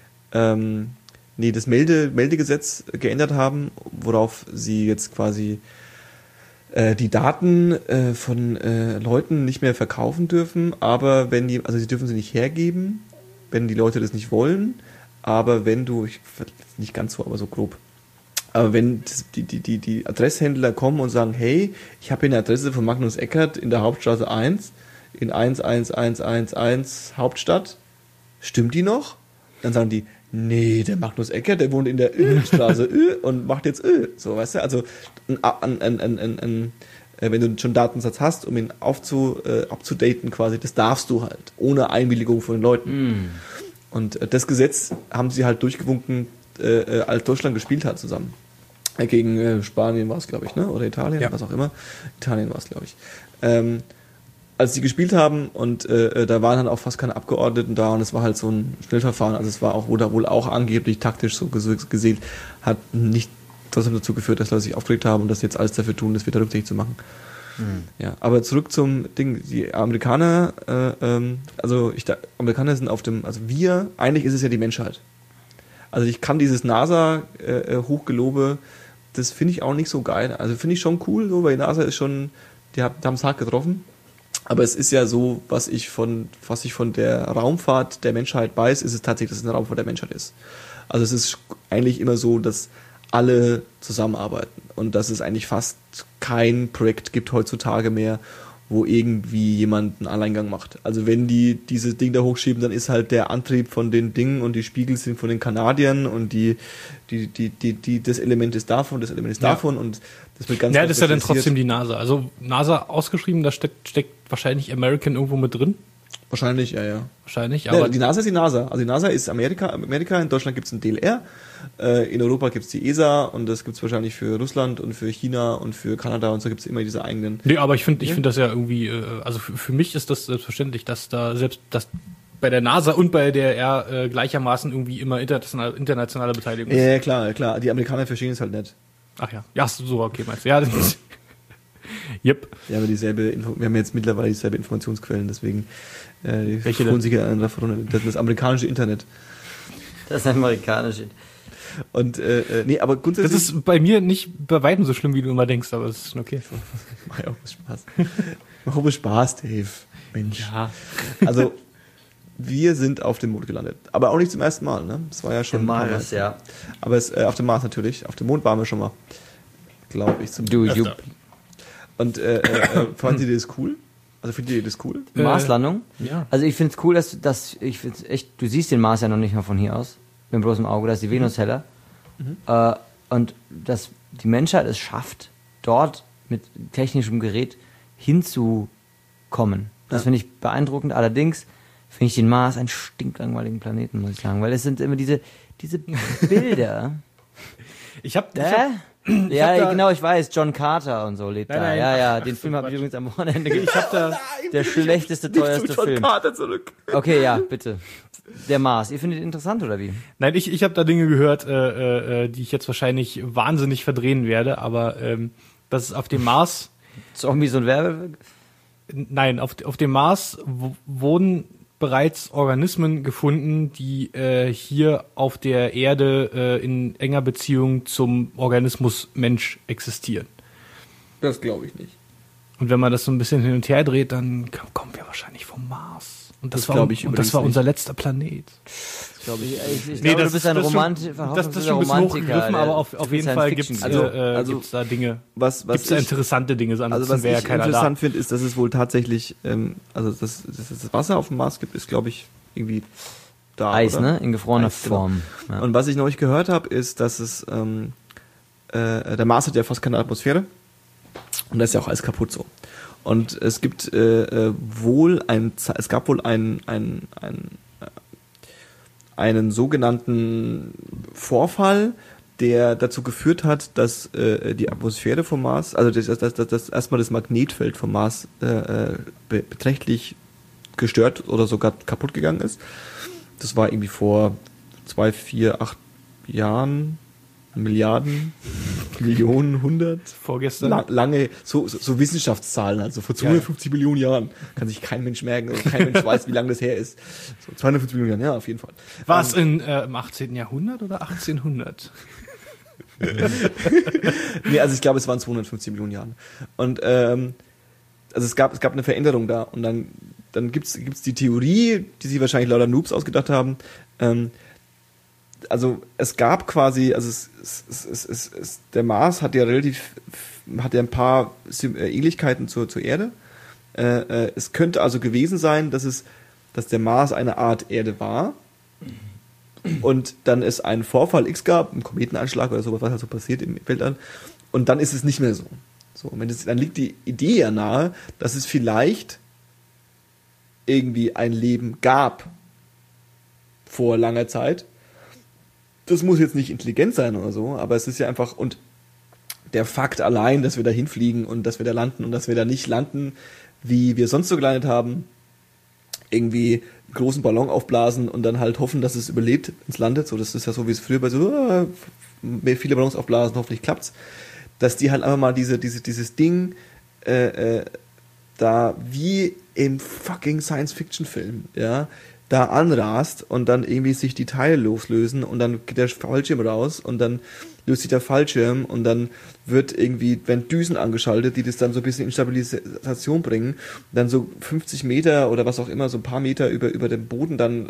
das Meldegesetz geändert haben, worauf sie jetzt quasi die Daten von Leuten nicht mehr verkaufen dürfen, aber sie dürfen sie nicht hergeben, wenn die Leute das nicht wollen, aber nicht ganz so, aber so grob. Aber wenn die Adresshändler kommen und sagen, hey, ich habe hier eine Adresse von Magnus Eckert in der Hauptstraße 1, in 11111 Hauptstadt, stimmt die noch? Dann sagen die, nee, der Magnus Eckert, der wohnt in der Straße und macht jetzt so, weißt du? Also wenn du schon einen Datensatz hast, um ihn abzudaten quasi, das darfst du halt, ohne Einwilligung von den Leuten. Und das Gesetz haben sie halt durchgewunken, als Deutschland gespielt hat zusammen. Gegen Spanien war es, glaube ich, ne? Oder Italien, Ja. was auch immer. Italien war es, glaube ich. Als sie gespielt haben und da waren dann auch fast keine Abgeordneten da und es war halt so ein Schnellverfahren, also es war auch, wurde wohl auch angeblich taktisch so gesehen, hat nicht trotzdem dazu geführt, dass Leute sich aufgeregt haben und das jetzt alles dafür tun, das wieder rückgängig zu machen. Ja, aber zurück zum Ding, die Amerikaner, Amerikaner sind eigentlich ist es ja die Menschheit. Also ich kann dieses NASA-Hochgelobe, das finde ich auch nicht so geil. Also finde ich schon cool, so, weil die NASA ist schon, die haben es hart getroffen. Aber es ist ja so, was ich von der Raumfahrt der Menschheit weiß, ist es tatsächlich, dass es eine Raumfahrt der Menschheit ist. Also es ist eigentlich immer so, dass alle zusammenarbeiten und dass es eigentlich fast kein Projekt gibt heutzutage mehr, wo irgendwie jemand einen Alleingang macht. Also wenn die dieses Ding da hochschieben, dann ist halt der Antrieb von den Dingen und die Spiegel sind von den Kanadiern und das Element ist davon, das Element ist davon und das wird ganz Ja, das ist ja dann trotzdem die NASA. Also NASA ausgeschrieben, da steckt wahrscheinlich American irgendwo mit drin. Wahrscheinlich, ja. Wahrscheinlich, Aber aber die NASA ist die NASA. Also die NASA ist Amerika, in Deutschland gibt es ein DLR, in Europa gibt es die ESA und das gibt es wahrscheinlich für Russland und für China und für Kanada und so gibt es immer diese eigenen. nee, aber ich finde das ja irgendwie, also für mich ist das selbstverständlich, dass da selbst das bei der NASA und bei der DLR gleichermaßen irgendwie immer internationale Beteiligung ist. Ja, klar. Die Amerikaner verstehen es halt nicht. Ach ja. Ja, so, okay, meinst du. Ja, das yep. Wir haben jetzt mittlerweile dieselbe Informationsquellen, deswegen Welche denn? das amerikanische Internet. Das amerikanische. Und nee, aber grundsätzlich. Das ist bei mir nicht bei weitem so schlimm, wie du immer denkst, aber das ist schon okay. Mach ja auch Spaß. Mach auch Spaß, Dave. Mensch. Ja. Also, wir sind auf dem Mond gelandet. Aber auch nicht zum ersten Mal, ne? Das war ja schon. Mars, ja. Aber auf dem Mars natürlich. Auf dem Mond waren wir schon mal. Glaube ich. Und fanden Sie das cool? Also findet ihr das cool? Marslandung? Ja. Also ich finde es cool, ich finde echt, du siehst den Mars ja noch nicht mal von hier aus, mit bloßem Auge, da ist die Venus heller. Und dass die Menschheit es schafft, dort mit technischem Gerät hinzukommen. Das finde ich beeindruckend. Allerdings finde ich den Mars einen stinklangeweiligen Planeten, muss ich sagen, weil es sind immer diese Bilder. Ich hab Ja, genau, ich weiß, John Carter und so lebt da. Nein. Ja, den Film habe ich übrigens am Wochenende gesehen. Ich habe da der schlechteste, teuerste Film. Carter zurück. Okay, ja, bitte. Der Mars, ihr findet ihn interessant, oder wie? Nein, ich habe da Dinge gehört, die ich jetzt wahrscheinlich wahnsinnig verdrehen werde, aber das ist auf dem Mars. Ist auch wie so ein Werbe. Nein, auf dem Mars wurden bereits Organismen gefunden, die hier auf der Erde in enger Beziehung zum Organismus Mensch existieren. Das glaube ich nicht. Und wenn man das so ein bisschen hin und her dreht, dann kommen wir wahrscheinlich vom Mars. Und das war unser letzter Planet. Ich glaube, du bist ein Romantiker. Das ist schon ein bisschen hochgegriffen, aber auf jeden Fall gibt's da Dinge. Gibt's da interessante Dinge. Also was ich interessant finde, ist, dass es wohl tatsächlich, dass es Wasser auf dem Mars gibt, ist glaube ich irgendwie da. Eis, oder? ne? In gefrorener Eis, Form. Genau. Ja. Und was ich neulich gehört habe, ist, dass es der Mars hat ja fast keine Atmosphäre und da ist ja auch alles kaputt so. Und es gibt es gab wohl einen sogenannten Vorfall, der dazu geführt hat, dass die Atmosphäre vom Mars, also dass erstmal das Magnetfeld vom Mars beträchtlich gestört oder sogar kaputt gegangen ist. Das war irgendwie vor 2, 4, 8 Jahren, Milliarden, Millionen, 100. Vorgestern. Lange, so Wissenschaftszahlen, also vor 250 Millionen Jahren. Kann sich kein Mensch merken, also kein Mensch weiß, wie lange das her ist. So 250 Millionen Jahren, ja, auf jeden Fall. War es im 18. Jahrhundert oder 1800? Nee, also ich glaube, es waren 250 Millionen Jahren. Und also es gab eine Veränderung da. Und dann gibt's die Theorie, die sie wahrscheinlich lauter Noobs ausgedacht haben. Also es gab quasi, also der Mars hat ja ein paar Ähnlichkeiten zur Erde. Es könnte also gewesen sein, dass der Mars eine Art Erde war und dann es einen Vorfall X gab, einen Kometeneinschlag oder sowas, was halt so passiert im Weltall, und dann ist es nicht mehr so. Dann liegt die Idee ja nahe, dass es vielleicht irgendwie ein Leben gab vor langer Zeit. Das muss jetzt nicht intelligent sein oder so, aber es ist ja einfach, und der Fakt allein, dass wir da hinfliegen und dass wir da landen und dass wir da nicht landen, wie wir sonst so gelandet haben, irgendwie einen großen Ballon aufblasen und dann halt hoffen, dass es überlebt, wenn es landet, so, das ist ja so, wie es früher bei so, viele Ballons aufblasen, hoffentlich klappt's, dass die halt einfach mal dieses Ding da wie im fucking Science-Fiction-Film, ja, da anrast und dann irgendwie sich die Teile loslösen und dann geht der Fallschirm raus und dann löst sich der Fallschirm und dann werden Düsen angeschaltet, die das dann so ein bisschen in Stabilisation bringen und dann so 50 Meter oder was auch immer, so ein paar Meter über dem Boden dann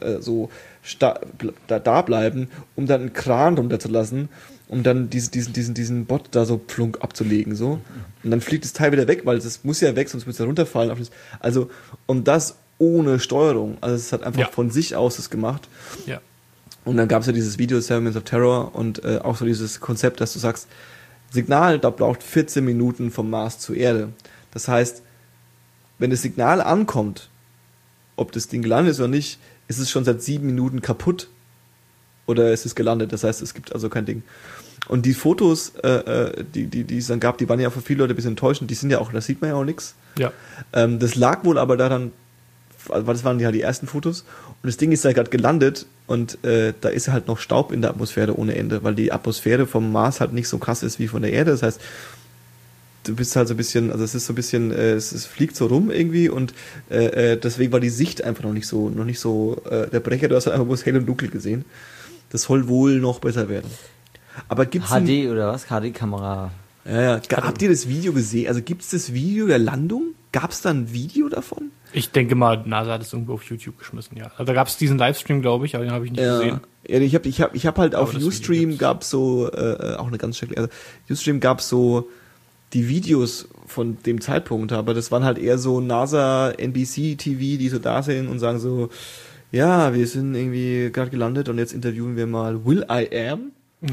da bleiben, um dann einen Kran runterzulassen, um dann diesen Bot da so plunk abzulegen, so. Und dann fliegt das Teil wieder weg, weil das muss ja weg, sonst muss es ja runterfallen. Also, und das ohne Steuerung. Also, es hat einfach von sich aus das gemacht. Ja. Und dann gab es ja dieses Video Seven Minutes of Terror und auch so dieses Konzept, dass du sagst, Signal, da braucht 14 Minuten vom Mars zur Erde. Das heißt, wenn das Signal ankommt, ob das Ding gelandet ist oder nicht, ist es schon seit 7 Minuten kaputt oder ist es gelandet. Das heißt, es gibt also kein Ding. Und die Fotos, die es dann gab, die waren ja für viele Leute ein bisschen enttäuschend. Die sind ja auch, da sieht man ja auch nichts. Ja. Das lag wohl aber daran, weil das waren ja die ersten Fotos. Und das Ding ist ja gerade gelandet und da ist halt noch Staub in der Atmosphäre ohne Ende, weil die Atmosphäre vom Mars halt nicht so krass ist wie von der Erde. Das heißt, du bist halt so ein bisschen, also es ist so ein bisschen, es fliegt so rum irgendwie und deswegen war die Sicht einfach noch nicht so der Brecher. Du hast halt einfach bloß hell und dunkel gesehen. Das soll wohl noch besser werden. Aber gibt's HD oder was? HD-Kamera. Ja. Habt ihr das Video gesehen? Also gibt's das Video der Landung? Gab's da ein Video davon? Ich denke mal, NASA hat es irgendwo auf YouTube geschmissen, ja. Also da gab es diesen Livestream, glaube ich, aber den habe ich nicht gesehen. Ja, ich hab halt auf das Ustream gab's so, auch eine ganz schreckliche, also Ustream gab's so die Videos von dem Zeitpunkt, aber das waren halt eher so NASA, NBC TV, die so da sind und sagen so, ja, wir sind irgendwie gerade gelandet und jetzt interviewen wir mal Will I Am.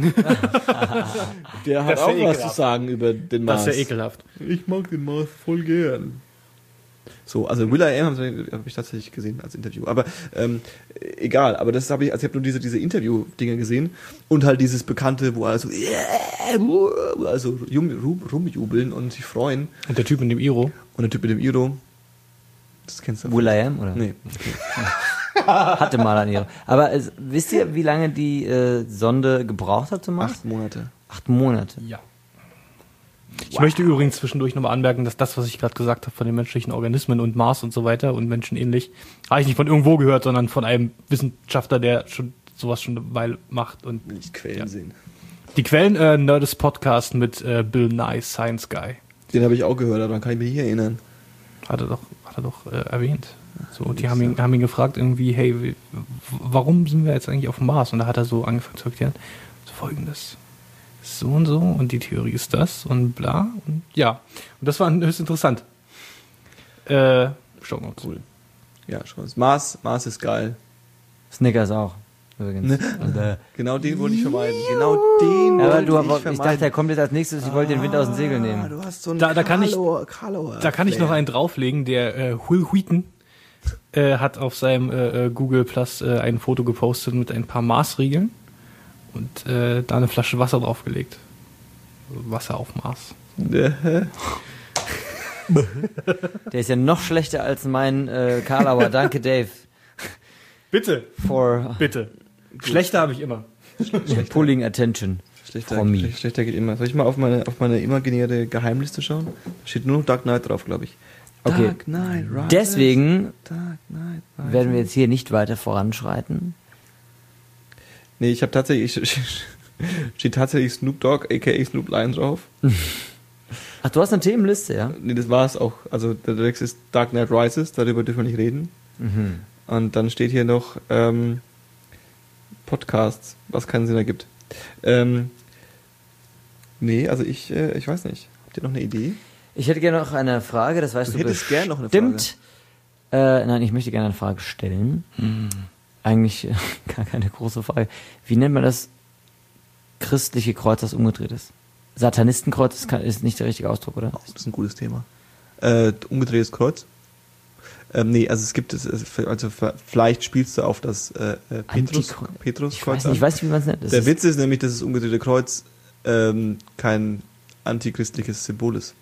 Der hat Das ist auch ja was ekelhaft. zu sagen über den Mars. Das ist ja ekelhaft. Ich mag den Mars voll gern. So, also Will I Am habe ich tatsächlich gesehen als Interview. Aber egal, aber das habe ich, also ich habe nur diese Interview-Dinger gesehen und halt dieses Bekannte, wo also rumjubeln und sich freuen. Und der Typ mit dem Iro. Und der Typ mit dem Iro, das kennst du. Will I Am, oder? Nee. Hatte mal an ihr. Aber wisst ihr, wie lange die Sonde gebraucht hat zum Mars? 8 Monate. 8 Monate. Ja. Ich möchte übrigens zwischendurch nochmal anmerken, dass das, was ich gerade gesagt habe von den menschlichen Organismen und Mars und so weiter und Menschen ähnlich, habe ich nicht von irgendwo gehört, sondern von einem Wissenschaftler, der sowas schon eine Weile macht. Und Nicht Quellen sehen. die Quellen, Nerdist Podcast mit Bill Nye, Science Guy. Den habe ich auch gehört, aber dann kann ich mich hier erinnern. Hat er doch erwähnt. So, und die haben ihn gefragt irgendwie, hey, warum sind wir jetzt eigentlich auf dem Mars? Und da hat er so angefangen zu erklären, so Folgendes. So und die Theorie ist das und bla und ja. Und das war höchst interessant. Schauen wir uns. Cool. Ja, schon. Mars ist geil. Snickers auch, übrigens. Und, Genau den wollte ich vermeiden. Genau den aber wollte ich dachte, er kommt jetzt als nächstes, ich wollte den Wind aus dem Segel nehmen. Du hast so einen Da kann ich Karlauer noch einen drauflegen, der Will Wheaton hat auf seinem Google Plus ein Foto gepostet mit ein paar Marsriegeln und da eine Flasche Wasser draufgelegt. Wasser auf Mars. Ja. Der ist ja noch schlechter als mein Karlauer. Danke, Dave. Bitte. For Bitte. Schlechter habe ich immer. pulling attention. Schlechter geht immer. Soll ich mal auf meine imaginäre Geheimliste schauen? Da steht nur noch Dark Knight drauf, glaube ich. Okay. Dark Knight Rises. Deswegen Dark Knight Rises. werden wir jetzt hier nicht weiter voranschreiten. Nee, ich habe tatsächlich steht tatsächlich Snoop Dogg, aka Snoop Lion drauf. Ach, du hast eine Themenliste, ja? Nee, das war's auch. Also der nächste ist Dark Knight Rises, darüber dürfen wir nicht reden. Mhm. Und dann steht hier noch Podcasts, was keinen Sinn ergibt. Nee, also ich weiß nicht. Habt ihr noch eine Idee? Ich hätte gerne noch eine Frage, das weißt Du du hättest gern noch eine bestimmt. Nein, ich möchte gerne eine Frage stellen. Eigentlich gar keine große Frage. Wie nennt man das christliche Kreuz, das umgedreht ist? Satanistenkreuz ist nicht der richtige Ausdruck, oder? Oh, das ist ein gutes Thema. Umgedrehtes Kreuz? Nee, also es gibt also vielleicht spielst du auf das Petruskreuz an. Ich weiß nicht, wie man es nennt. Der Witz ist nämlich, dass das umgedrehte Kreuz kein antichristliches Symbol ist.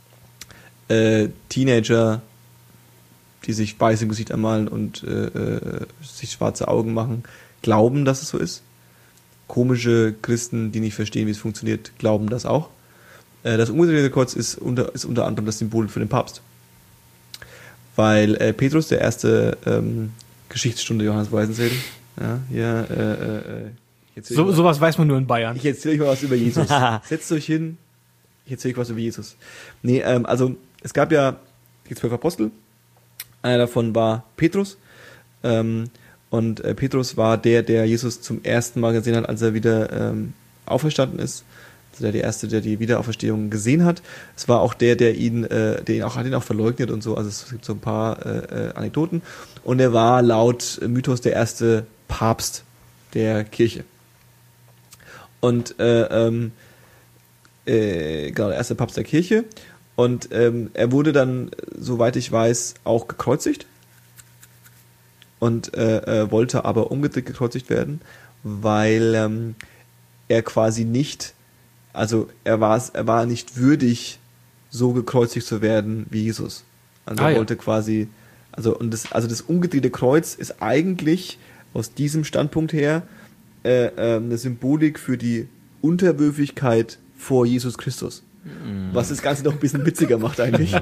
Teenager, die sich weiß im Gesicht anmalen und sich schwarze Augen machen, glauben, dass es so ist. Komische Christen, die nicht verstehen, wie es funktioniert, glauben das auch. Das umgedrehte Kreuz ist unter anderem das Symbol für den Papst. Weil Petrus, der erste Geschichtsstunde Johannes Weißenseel. Ja, hier, Sowas weiß man nur in Bayern. ich erzähle euch mal was über Jesus. Setzt euch hin, ich erzähle euch was über Jesus. Nee, also es gab ja die 12 Apostel. Einer davon war Petrus. Und Petrus war der Jesus zum ersten Mal gesehen hat, als er wieder auferstanden ist. Also der Erste, der die Wiederauferstehung gesehen hat. Es war auch der ihn auch verleugnet und so. Also es gibt so ein paar Anekdoten. Und er war laut Mythos der erste Papst der Kirche. Und genau, der erste Papst der Kirche. Und er wurde dann, soweit ich weiß, auch gekreuzigt. Und wollte aber umgedreht gekreuzigt werden, weil er quasi nicht, also er war nicht würdig, so gekreuzigt zu werden wie Jesus. Also er wollte quasi, das umgedrehte Kreuz ist eigentlich aus diesem Standpunkt her eine Symbolik für die Unterwürfigkeit vor Jesus Christus. Was das Ganze noch ein bisschen witziger macht eigentlich.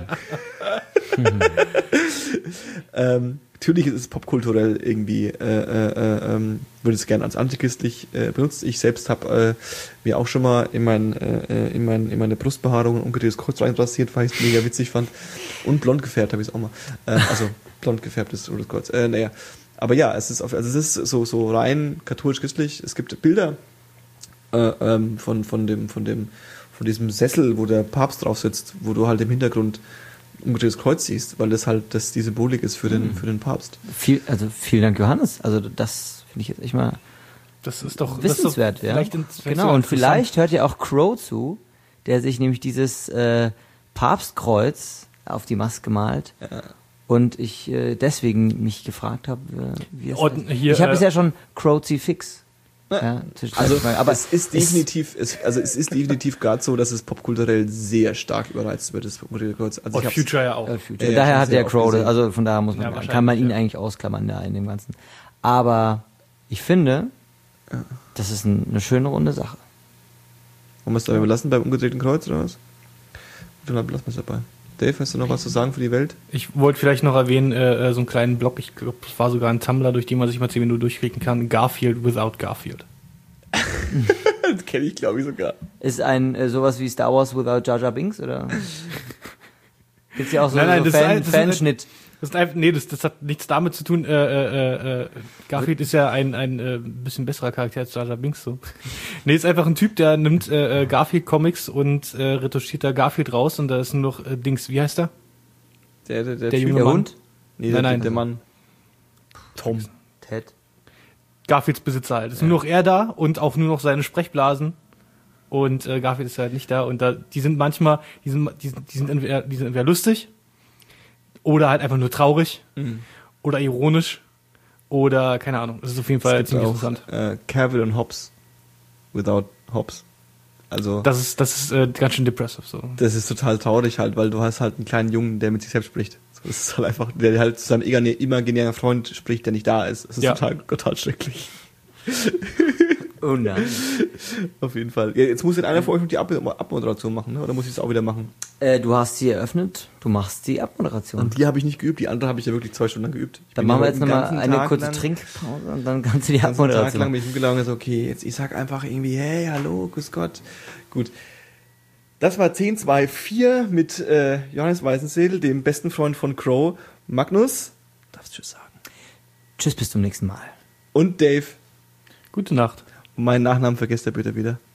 Natürlich ist es popkulturell irgendwie, würde es gerne als antichristlich benutzt. Ich selbst habe mir auch schon mal in meine Brustbehaarung ein umgedrehtes Kreuz reinrasiert, weil ich es mega witzig fand. Und blond gefärbt habe ich es auch mal. Also blond gefärbtes rotes Kreuz. Naja. Aber ja, es ist so rein katholisch-christlich. Es gibt Bilder von diesem Sessel, wo der Papst drauf sitzt, wo du halt im Hintergrund umgedrehtes Kreuz siehst, weil das halt die Symbolik ist für den Papst. Vielen Dank, Johannes. Also das finde ich jetzt echt mal das ist doch wissenswert, das ist doch ja. Genau, und vielleicht hört ja auch Crow zu, der sich nämlich dieses Papstkreuz auf die Maske malt. Ja. Und ich deswegen mich gefragt habe, wie es heißt. Ich habe bisher schon Crucifix. Ja, aber es ist definitiv gerade so, dass es popkulturell sehr stark überreizt wird, das Kreuz. Also und Future ja auch. Daher hat der Crow, also von daher kann man ihn eigentlich ausklammern da in dem Ganzen. Aber ich finde, das ist eine schöne runde Sache. Wollen wir es dabei belassen beim umgedrehten Kreuz oder was? Dann lassen wir es dabei. Dave, hast du noch was zu sagen für die Welt? Ich wollte vielleicht noch erwähnen, so einen kleinen Blog, ich glaube, es war sogar ein Tumblr, durch den man sich mal 10 Minuten durchklicken kann, Garfield without Garfield. Das kenne ich, glaube ich, sogar. Ist sowas wie Star Wars without Jar Jar Binks, oder? Gibt's ja auch so, Fanschnitt. Das hat nichts damit zu tun. Garfield ist ja ein bisschen besserer Charakter als Jar Jar Binks so. Nee, ist einfach ein Typ, der nimmt Garfield-Comics und retuschiert da Garfield raus und da ist nur noch Dings, wie heißt er? Der junge Hund? Nee, nein, der Mann. Tom. Ted. Garfields Besitzer halt. Es ist nur noch er da und auch nur noch seine Sprechblasen. Und Garfield ist halt nicht da. Und die sind manchmal, die sind entweder lustig oder halt einfach nur traurig oder ironisch oder keine Ahnung. Das ist auf jeden Fall ziemlich interessant. Calvin und Hobbes without Hobbes. Also das ist ganz schön depressive so. Das ist total traurig halt, weil du hast halt einen kleinen Jungen, der mit sich selbst spricht. Das ist halt einfach, der halt zu seinem imaginären Freund spricht, der nicht da ist. Das ist total schrecklich. Oh nein. Auf jeden Fall. Ja, jetzt muss jetzt einer von euch noch die Abmoderation machen, ne? Oder muss ich es auch wieder machen? Du hast sie eröffnet, du machst die Abmoderation. Und die habe ich nicht geübt, die andere habe ich ja wirklich 2 Stunden lang geübt. Dann machen wir jetzt nochmal eine kurze Trinkpause und dann kannst du die Abmoderation Tag lang bin ich umgelaufen und so, okay, jetzt ich sag einfach irgendwie, hey, hallo, grüß Gott. Gut. Das war 10-2-4 mit Johannes Weißenseel, dem besten Freund von Crow. Magnus, darfst Tschüss sagen. Tschüss, bis zum nächsten Mal. Und Dave. Gute Nacht. Und meinen Nachnamen vergesst ihr bitte wieder.